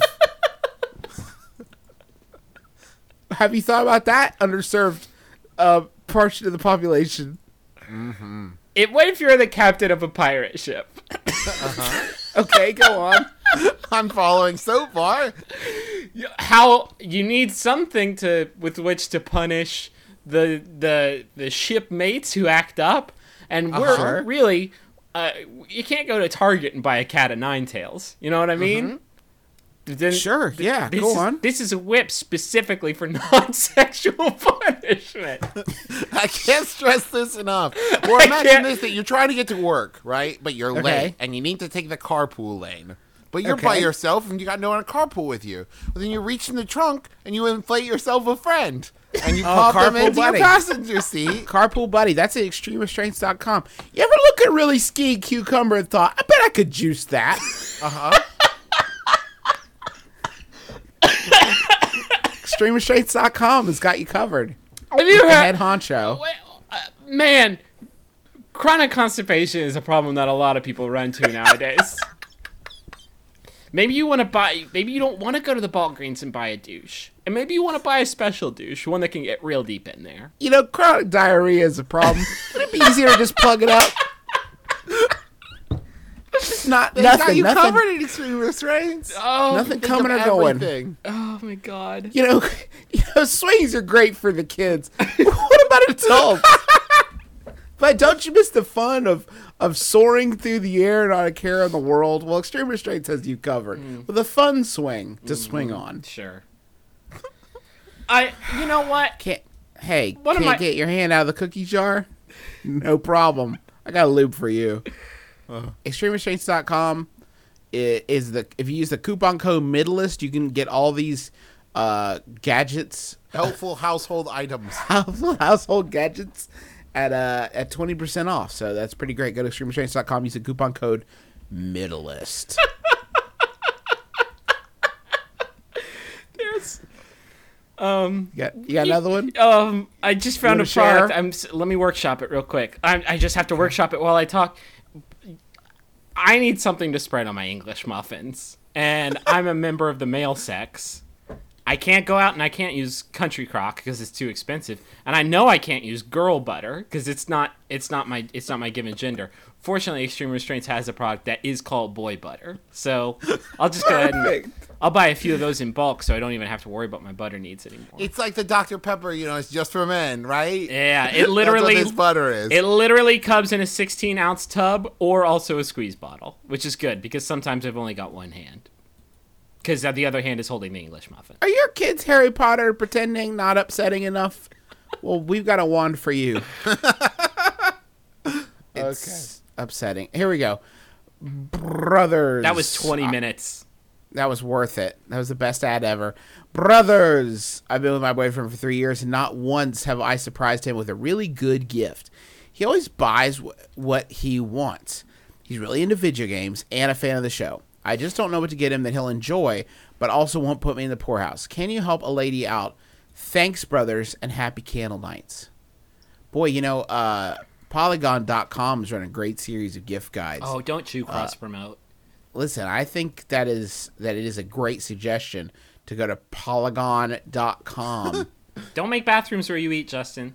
Have you thought about that? Underserved portion of the population. What if you're the captain of a pirate ship? Okay, go on. I'm following so far. How you need something with which to punish the shipmates who act up, and we're really you can't go to Target and buy a cat of nine tails. You know what I mean? Then- Sure, yeah, This go is, on. This is a whip specifically for non-sexual punishment. I can't stress this enough. Or imagine can't- this, that you're trying to get to work, right? But you're Okay. late, and you need to take the carpool lane. But you're by Okay. yourself, and you got no one to carpool with you. Well, then you reach in the trunk, and you inflate yourself a friend. and you pop them Carpool into your Buddy. passenger seat. Carpool Buddy. That's at extremerestraints.com. You ever look at really ski cucumber and thought, I bet I could juice that? Uh-huh. extremerestraints.com has got you covered. Have you The head heard? honcho. Man, chronic constipation is a problem that a lot of people run to nowadays. Maybe you want to buy. Maybe you don't want to go to the Walgreens and buy a douche, and maybe you want to buy a special douche, one that can get real deep in there. You know, chronic diarrhea is a problem. Wouldn't it be easier to just plug it up? It's not They got nothing. you Nothing. covered in extreme restraints. Oh, Nothing Think coming of or going. everything. oh my God. You know, swings are great for the kids. What about adults? But don't you miss the fun of soaring through the air, not a care in the world? Well, Extreme Restraints has you covered with a fun swing to swing on. Sure. You know what? Can't What am can't I- get your hand out of the cookie jar? No problem. I got a lube for you. ExtremeRestraints.com is if you use the coupon code Middleist, you can get all these gadgets, Helpful household items. household gadgets at 20% off. So that's pretty great. Go to ExtremeRestraints.com, use the coupon code Middleist. There's. You got another one? I just found You a wanna product. share? Let me workshop it real quick. I just have to workshop it while I talk. I need something to spread on my English muffins, and I'm a member of the male sex. I can't go out and I can't use Country Crock because it's too expensive, and I know I can't use Girl Butter because it's not my given gender. Fortunately, Extreme Restraints has a product that is called Boy Butter, so I'll just go ahead and Perfect. I'll buy a few of those in bulk, so I don't even have to worry about my butter needs anymore. It's like the Dr. Pepper, it's just for men, right? Yeah, it literally That's what this butter is. It literally comes in a 16-ounce tub or also a squeeze bottle, which is good because sometimes I've only got one hand. Because the other hand is holding the English muffin. Are your kids Harry Potter pretending not upsetting enough? Well, we've got a wand for you. It's upsetting. Here we go. Brothers. That was 20 minutes. That was worth it. That was the best ad ever. Brothers. I've been with my boyfriend for 3 years, and not once have I surprised him with a really good gift. He always buys what he wants. He's really into video games and a fan of the show. I just don't know what to get him that he'll enjoy, but also won't put me in the poorhouse. Can you help a lady out? Thanks, brothers, and happy candle nights. Boy, Polygon.com is running a great series of gift guides. Oh, don't you cross-promote. Listen, I think that it is a great suggestion to go to Polygon.com. Don't make bathrooms where you eat, Justin.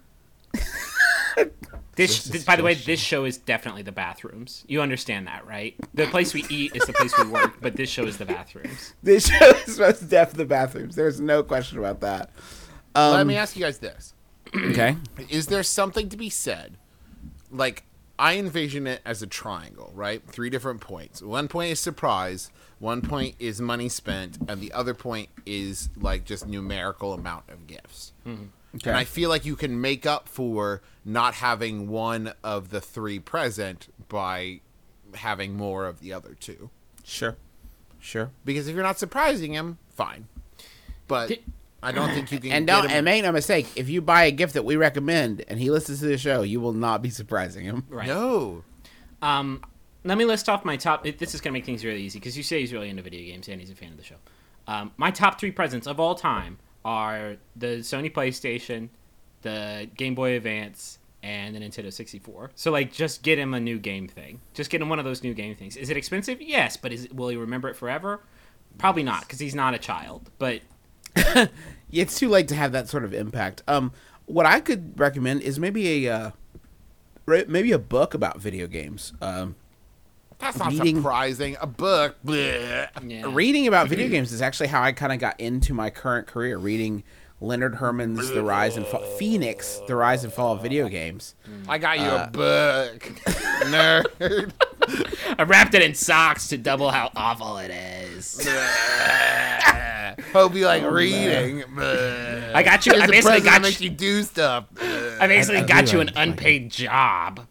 By the way, this show is definitely the bathrooms. You understand that, right? The place we eat is the place we work, but this show is the bathrooms. This show is most definitely the bathrooms. There's no question about that. Let me ask you guys this. Okay. Is there something to be said? Like, I envision it as a triangle, right? 3 different points. One point is surprise, one point is money spent, and the other point is, like, just numerical amount of gifts. Okay. And I feel like you can make up for not having one of the 3 present by having more of the other 2. Sure. Because if you're not surprising him, fine. But I don't think you can And get him... and make no mistake, if you buy a gift that we recommend and he listens to the show, you will not be surprising him. Right. No. Let me list off my top... This is going to make things really easy, because you say he's really into video games and he's a fan of the show. My top 3 presents of all time are the Sony PlayStation, the Game Boy Advance, and the Nintendo 64. So, like, just get him a new game thing. Just get him one of those new game things. Is it expensive? Yes, but will he remember it forever? Probably not, because he's not a child. But It's too late to have that sort of impact. What I could recommend is maybe a book about video games. That's not Reading- surprising. A book. Bleh. yeah. Reading about video games is actually how I kind of got into my current career. Reading Leonard Herman's The Rise and Fall, Phoenix, The Rise and Fall of Video Games. I got you a book. Nerd. I wrapped it in socks to double how awful it is. Hope you like reading. Bleh. I got you. Here's I a basically present that got makes you. you do stuff. Bleh. I basically I got do you an like it. unpaid job.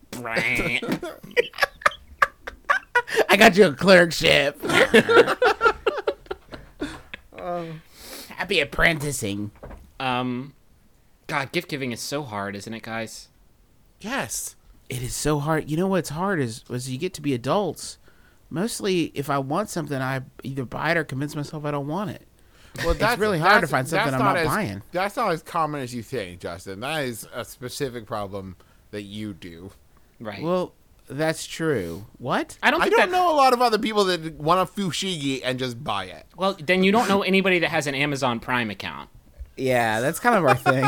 I got you a clerkship. Happy apprenticing. God, gift giving is so hard, isn't it, guys? Yes. It is so hard. You know what's hard is you get to be adults. Mostly, if I want something, I either buy it or convince myself I don't want it. Well, It's really hard to find something that's I'm not as, buying. That's not as common as you think, Justin. That is a specific problem that you do. Right. Well, that's true. What? I don't I think don't that, know a lot of other people that want a fushigi and just buy it. Well, then you don't know anybody that has an Amazon Prime account. Yeah, that's kind of our thing.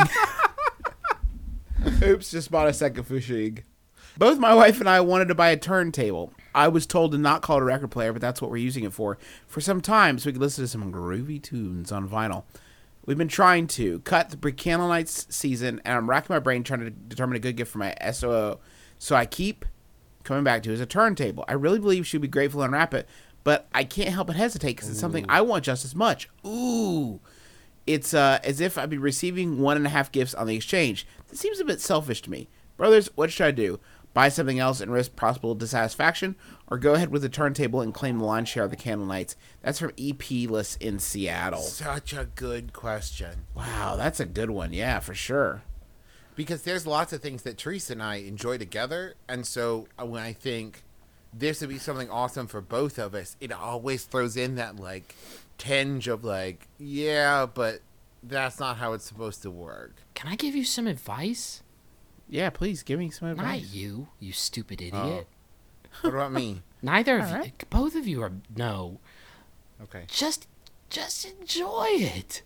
Oops, just bought a second Fushig. Both my wife and I wanted to buy a turntable. I was told to not call it a record player, but that's what we're using it for some time, so we could listen to some groovy tunes on vinyl. We've been trying to cut the Pre-Candle Nights season, and I'm racking my brain trying to determine a good gift for my SOO. So I keep coming back to is a turntable. I really believe she'd be grateful to unwrap it, but I can't help but hesitate because it's something I want just as much. Ooh. It's as if I'd be receiving 1.5 gifts on the exchange. This seems a bit selfish to me. Brothers, what should I do? Buy something else and risk possible dissatisfaction, or go ahead with the turntable and claim the lion's share of the Candle Nights? That's from EP-less in Seattle. Such a good question. Wow, that's a good one. Yeah, for sure. Because there's lots of things that Teresa and I enjoy together, and so when I think this would be something awesome for both of us, it always throws in that, like, tinge of, like, yeah, but that's not how it's supposed to work. Can I give you some advice? Yeah, please give me some Not advice. you stupid idiot. What about me? Neither of All you, right. both of you are no. Okay. Just enjoy it.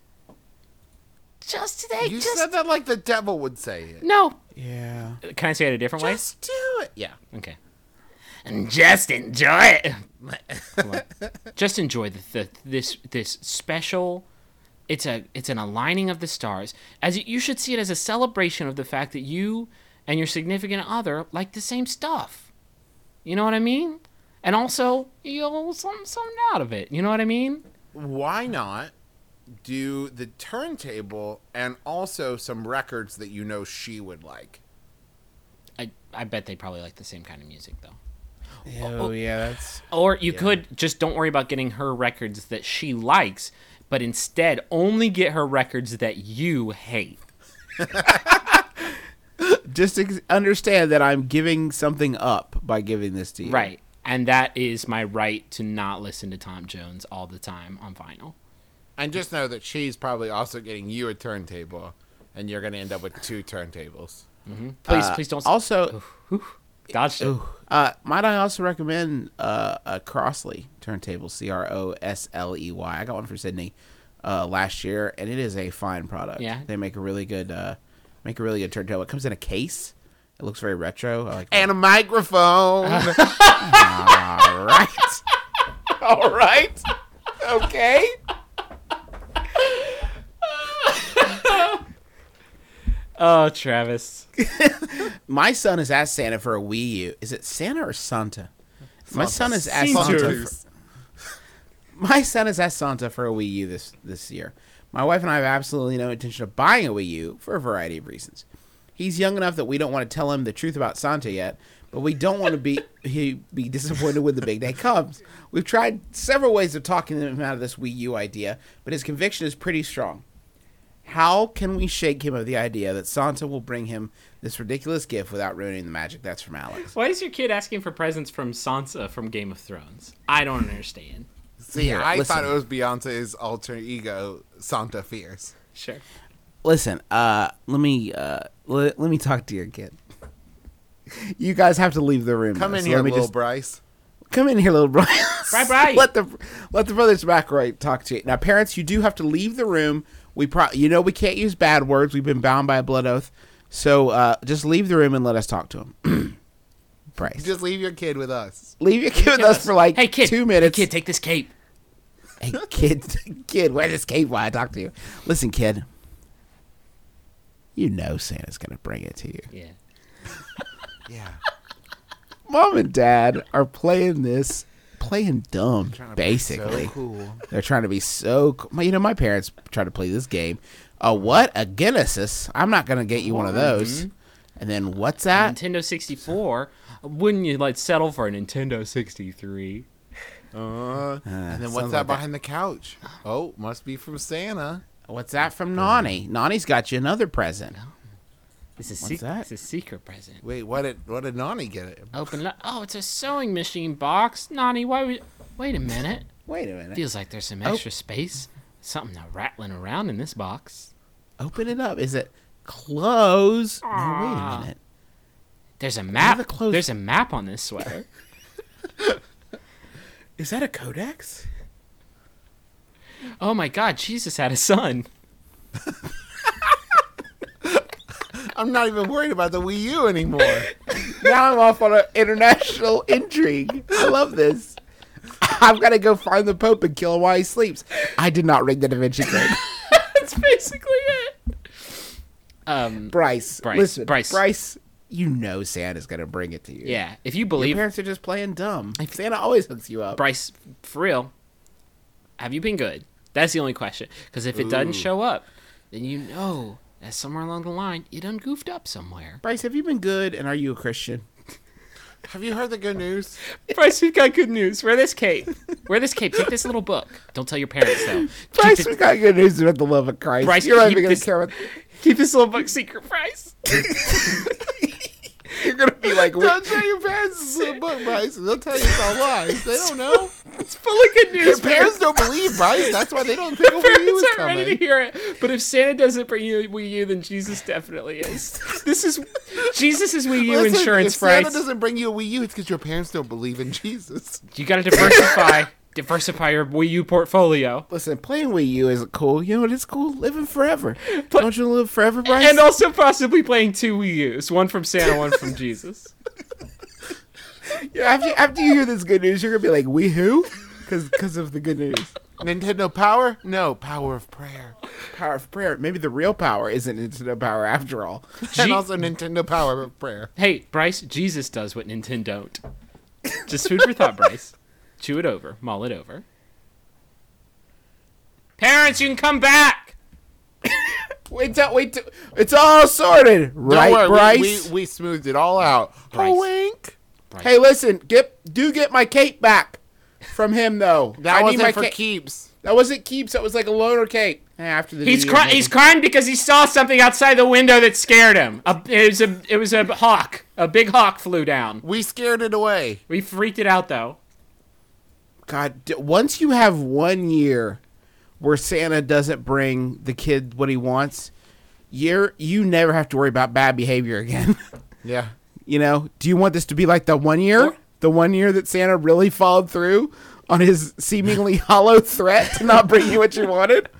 You said that like the devil would say it. No. Yeah. Can I say it a different way? Just do it. Yeah. Okay. And just enjoy it. Come on. Just enjoy this special. It's an aligning of the stars. You should see it as a celebration of the fact that you and your significant other like the same stuff. You know what I mean? And also you'll something out of it. You know what I mean? Why not do the turntable and also some records that you know she would like? I bet they probably like the same kind of music though. Oh, yeah, that's... Or you could just don't worry about getting her records that she likes, but instead only get her records that you hate. Just understand that I'm giving something up by giving this to you. Right. And that is my right to not listen to Tom Jones all the time on vinyl. And just know that she's probably also getting you a turntable, and you're going to end up with 2 turntables. Please don't. Also, Dodged it. might I also recommend a Crossley turntable, Crossley. I got one from Sydney last year, and it is a fine product. Yeah. They make a really good turntable. It comes in a case. It looks very retro. I like And a microphone. All right. All right. Okay. Oh, Travis. My son has asked Santa for a Wii U. Is it Santa or Santa? My son has asked Santa. My son has asked Santa for a Wii U this year. My wife and I have absolutely no intention of buying a Wii U for a variety of reasons. He's young enough that we don't want to tell him the truth about Santa yet, but we don't want to be disappointed when the big day comes. We've tried several ways of talking him out of this Wii U idea, but his conviction is pretty strong. How can we shake him of the idea that Santa will bring him this ridiculous gift without ruining the magic? That's from Alex. Why is your kid asking for presents from Sansa from Game of Thrones? I don't understand. See, Here, I listen. thought it was Beyonce's alter ego, Santa Fierce. Sure. Listen, let me talk to your kid. You guys have to leave the room. Come though, in so here, let me little just- Bryce. Come in here, little Brian. Bri. let the brothers McElroy talk to you. Now, parents, you do have to leave the room. We can't use bad words. We've been bound by a blood oath. So just leave the room and let us talk to him. Bryce, Just leave your kid with us. leave your kid with us for like Hey, kid. 2 minutes. Hey, kid, take this cape. Hey, kid, wear this cape while I talk to you. Listen, kid. You know Santa's gonna bring it to you. Yeah. Yeah. Mom and Dad are playing dumb, Trying to be basically. so cool. They're trying to be so cool. You know, my parents tried to play this game. What? A Genesis? I'm not going to get you one of those. And then what's that? Nintendo 64. Wouldn't you like settle for a Nintendo 63? And then sounds what's like that behind the couch? Oh, must be from Santa. What's that from Nani? Nani's got you another present. It's a What's that? It's a secret present. Wait, what did Nani get it? Open it up. Oh, it's a sewing machine box. Nani, why would... Wait a minute. Wait a minute. Feels like there's some extra space. Something rattling around in this box. Open it up. Is it clothes? No, wait a minute. There's a map. the clothes- There's a map on this sweater. Is that a codex? Oh my God, Jesus had a son. I'm not even worried about the Wii U anymore. Now I'm off on an international intrigue. I love this. I've got to go find the Pope and kill him while he sleeps. I did not ring the Da Vinci Code. That's basically it. Bryce, Bryce, listen, Bryce. Bryce, you know Santa's going to bring it to you. Yeah, if you Your believe, parents are just playing dumb. Santa always hooks you up. Bryce, for real, have you been good? That's the only question. Because if it doesn't show up, then you know that somewhere along the line, you done goofed up somewhere. Bryce, have you been good, and are you a Christian? Have you heard the good news? Bryce, we've got good news. Wear this cape. Wear this cape. Take this little book. Don't tell your parents, though. Bryce, Keep, we got good news about the love of Christ. Bryce, You're not keep even going this- to care about... keep this little book secret, Bryce. You're going to be like... Don't tell your parents it's a book, Bryce. They'll tell you it's all lies. They don't know. It's full of good Your news. parents don't believe, Bryce. That's why they don't think a Wii U Parents is aren't ready to coming. hear it. But if Santa doesn't bring you a Wii U, then Jesus definitely is. This is Jesus' Wii U Listen, insurance if Santa price. doesn't bring you a Wii U, it's because your parents don't believe in Jesus. You got to diversify your Wii U portfolio, Listen, playing Wii U isn't cool. You know what is cool? Living forever. Don't you live forever, Bryce? and also possibly playing 2 Wii U's, one from Santa, one from Jesus. Yeah, after you hear this good news, you're going to be like, we who? Because of the good news. Nintendo Power? No, Power of Prayer. Power of prayer. Maybe the real power isn't Nintendo Power after all. And also Nintendo Power of Prayer. Hey, Bryce, Jesus does what Nintendo don't. Just food for thought, Bryce. Chew it over, mull it over. Parents, you can come back. Wait till it's all sorted, right, Don't worry, Bryce? we smoothed it all out. Bryce. Wink. Hey, listen, get my cape back from him though. That I need wasn't my for cape. keeps. That wasn't keeps. That was like a loaner cape. After the He's video, crying. maybe. He's crying because he saw something outside the window that scared him. It was a hawk. A big hawk flew down. We scared it away. We freaked it out though. God, once you have 1 year where Santa doesn't bring the kid what he wants, you never have to worry about bad behavior again. Yeah. You know, do you want this to be like the 1 year? The 1 year that Santa really followed through on his seemingly hollow threat to not bring you what you wanted?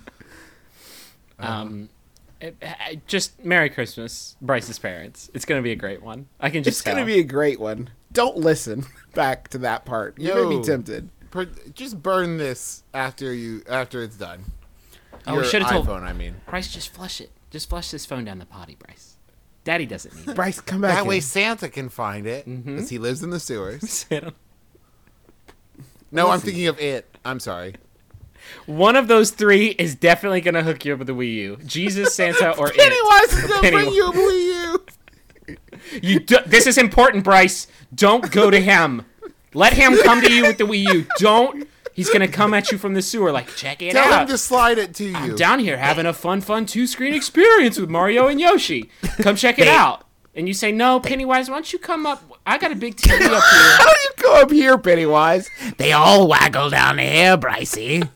Just Merry Christmas, Bryce's parents. It's gonna be a great one. I can just It's going to tell. be a great one. Don't listen back to that part. You may Yo. be tempted. Just burn this after it's done. Oh, we Your should have told iPhone, I mean. Bryce. Just flush it. Just flush this phone down the potty, Bryce. Daddy doesn't need it. Bryce, come back That way in. Santa can find it, because he lives in the sewers. Santa. No, I'm thinking of it. I'm sorry. One of those 3 is definitely gonna hook you up with the Wii U. Jesus, Santa, or Pennywise is Or gonna bring Pennywise. you a Wii U. This is important, Bryce. Don't go to him. Let him come to you with the Wii U. Don't. He's gonna come at you from the sewer. Like, check it Tell him out. to slide it to you. I'm down here having a fun 2-screen experience with Mario and Yoshi. Come check it out. And you say, no, Pennywise, why don't you come up? I got a big TV up here. How do you go up here, Pennywise? They all waggle down here, Brycey.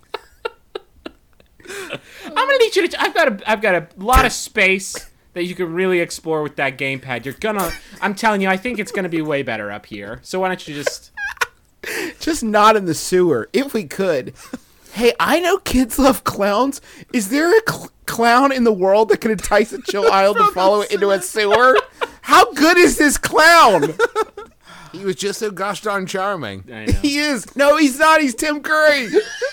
I'm gonna need you to. I've got a lot of space that you can really explore with that gamepad. You're gonna. I'm telling you, I think it's gonna be way better up here. So why don't you just? Just not in the sewer, if we could. Hey, I know kids love clowns. Is there a clown in the world that can entice a child to follow it into a sewer? How good is this clown? He was just so gosh darn charming. I know. He is. No, he's not. He's Tim Curry.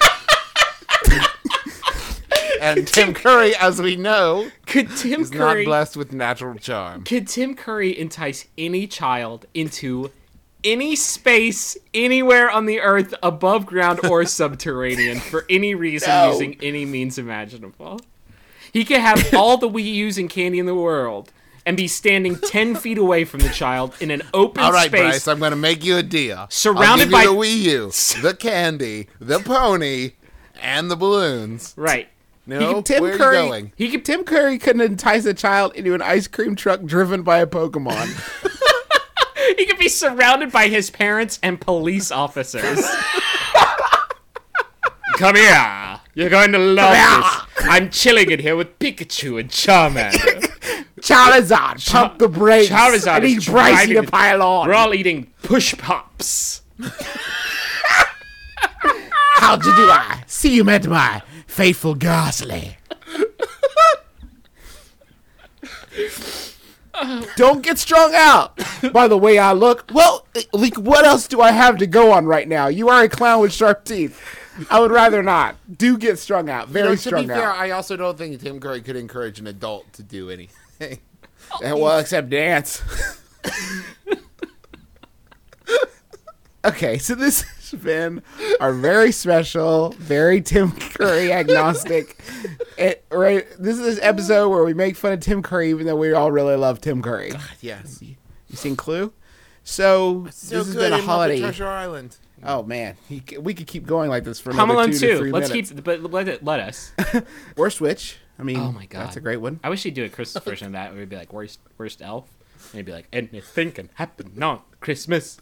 And Tim Curry, as we know, Could Tim is not Curry? blessed with natural charm. Could Tim Curry entice any child into any space anywhere on the earth, above ground or subterranean, for any reason, No. using any means imaginable? He could have all the Wii U's and candy in the world and be standing 10 feet away from the child in an open All right, space. Bryce, I'm going to make you a deal. Surrounded I'll give you by- the Wii U, the candy, the pony, and the balloons. Right. No, Tim where Curry, are you going? Tim Curry couldn't entice a child into an ice cream truck driven by a Pokemon. He could be surrounded by his parents and police officers. Come here. You're going to love this. I'm chilling in here with Pikachu and Charmander. Charizard, pump the brakes. Charizard I need is Brycey to driving the- pile on. We're all eating push pops. How'd you do? I see you met my faithful Ghastly. Don't get strung out by the way I look. Well, like, what else do I have to go on right now? You are a clown with sharp teeth. I would rather not. Do get strung out. Very To be strung fair, out. I also don't think Tim Curry could encourage an adult to do anything. Well, except dance. Okay, so this has been our very special, very Tim Curry agnostic. This is an episode where we make fun of Tim Curry, even though we all really love Tim Curry. Yes. You seen Clue? So, So this has good been a in Muppet holiday. Treasure Island. Oh man, we could keep going like this for Home another Alone 2 to 3 2. Let's minutes. keep, but let us. Worst Witch. I mean, Oh my God. that's a great one. I wish he'd do a Christmas version of that where he'd be like, worst elf. And he'd be like, anything can happen on Christmas.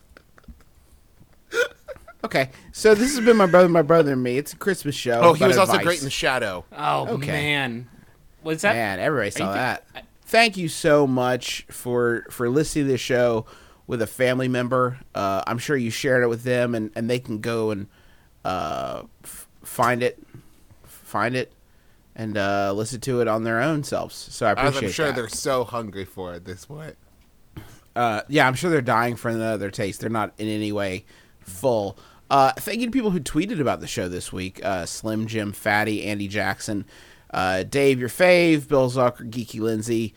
Okay, so this has been my brother, and me. It's a Christmas show. Oh, he about was also advice. great in The Shadow. Oh, Okay. man. Was that? Man, everybody saw you that. think- Thank you so much for listening to the show with a family member. I'm sure you shared it with them, and they can go and find it, and listen to it on their own selves. So I appreciate I'm sure that. they're so hungry for it at this point. Yeah, I'm sure they're dying for another taste. They're not in any way full. Thank you to people who tweeted about the show this week. Slim Jim, Fatty, Andy Jackson, Dave, your fave, Bill Zucker, Geeky Lindsay,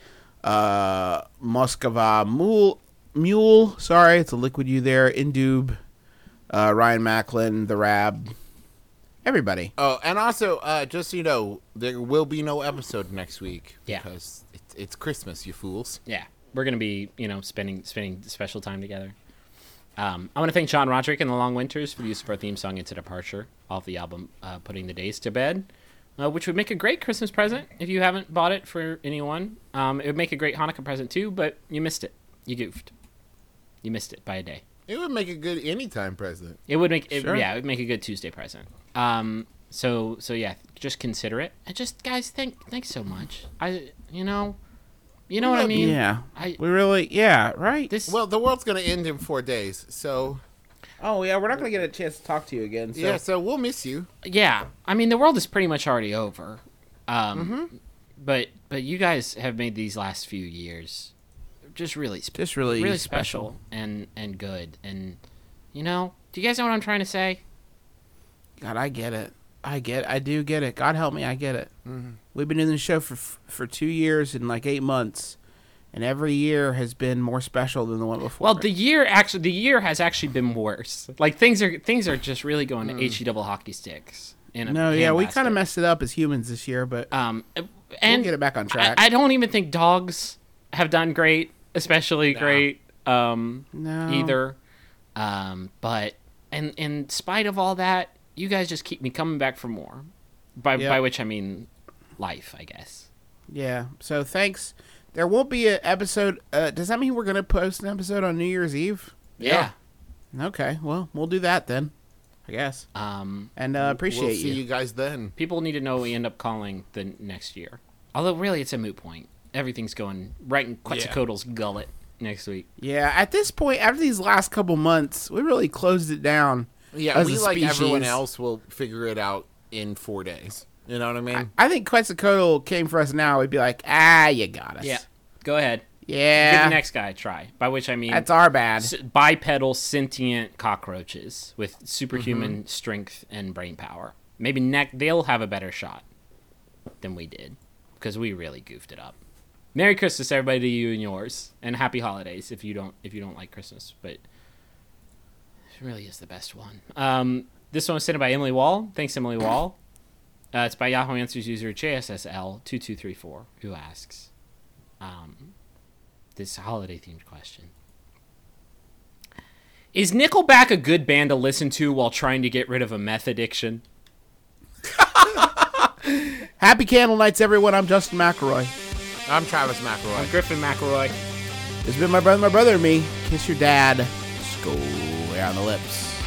Moskova Mule, sorry, it's a liquid you there, Indube, Ryan Macklin, The Rab, everybody. Oh, and also, just so you know, there will be no episode next week. Yeah. Because it's Christmas, you fools. Yeah. We're going to be, spending special time together. I want to thank John Roderick and the Long Winters for the use of our theme song Into Departure off the album Putting the Days to Bed, which would make a great Christmas present if you haven't bought it for anyone. It would make a great Hanukkah present too, but you missed it. You goofed. You missed it by a day. It would make a good anytime present. It would make it, Sure. yeah, it would make a good Tuesday present. So yeah, just consider it. And just guys, thanks so much. You know what I mean? Yeah, I- we really, yeah, right. This Well, the world's going to end in 4 days, so... Oh, yeah, we're not going to get a chance to talk to you again. So. Yeah, so we'll miss you. yeah, I mean the world is pretty much already over. But you guys have made these last few years just really Just really, really special and good. And do you guys know what I'm trying to say? God, I get it. I do get it. God help me, I get it. Mm-hmm. We've been doing this show for 2 years and like 8 months, and every year has been more special than the one before. Well, the year has actually been worse. Like things are just really going to HE double hockey sticks. In a no, yeah, we handbasket. kind of messed it up as humans this year, but And we'll get it back on track. I don't even think dogs have done great, especially great no, either. But in spite of all that, you guys just keep me coming back for more. By which I mean life, I guess. Yeah, so thanks. There won't be an episode. Does that mean we're gonna post an episode on New Year's Eve? Yeah. Okay, well, we'll do that then, I guess. And appreciate We'll see you. you guys then. People need to know what we end up calling the next year. Although really, it's a moot point. Everything's going right in Quetzalcoatl's gullet next week. Yeah, at this point, after these last couple months, we really closed it down. Yeah, as we, a like everyone species. else, will figure it out in 4 days. You know what I mean? I think Quetzalcoatl came for us now. We'd be like, you got us. Yeah. Go ahead. Give Yeah. the next guy a try. By which I mean That's our bad. bipedal sentient cockroaches with superhuman strength and brain power. Maybe they'll have a better shot than we did because we really goofed it up. Merry Christmas, everybody, to you and yours, and happy holidays if you don't like Christmas, but it really is the best one. This one was sent in by Emily Wall. Thanks, Emily Wall. It's by Yahoo Answers user JSSL2234, who asks this holiday-themed question. Is Nickelback a good band to listen to while trying to get rid of a meth addiction? Happy Candle Nights, everyone. I'm Justin McElroy. I'm Travis McElroy. I'm Griffin McElroy. It's been my brother, and me. Kiss your dad. Square on the lips.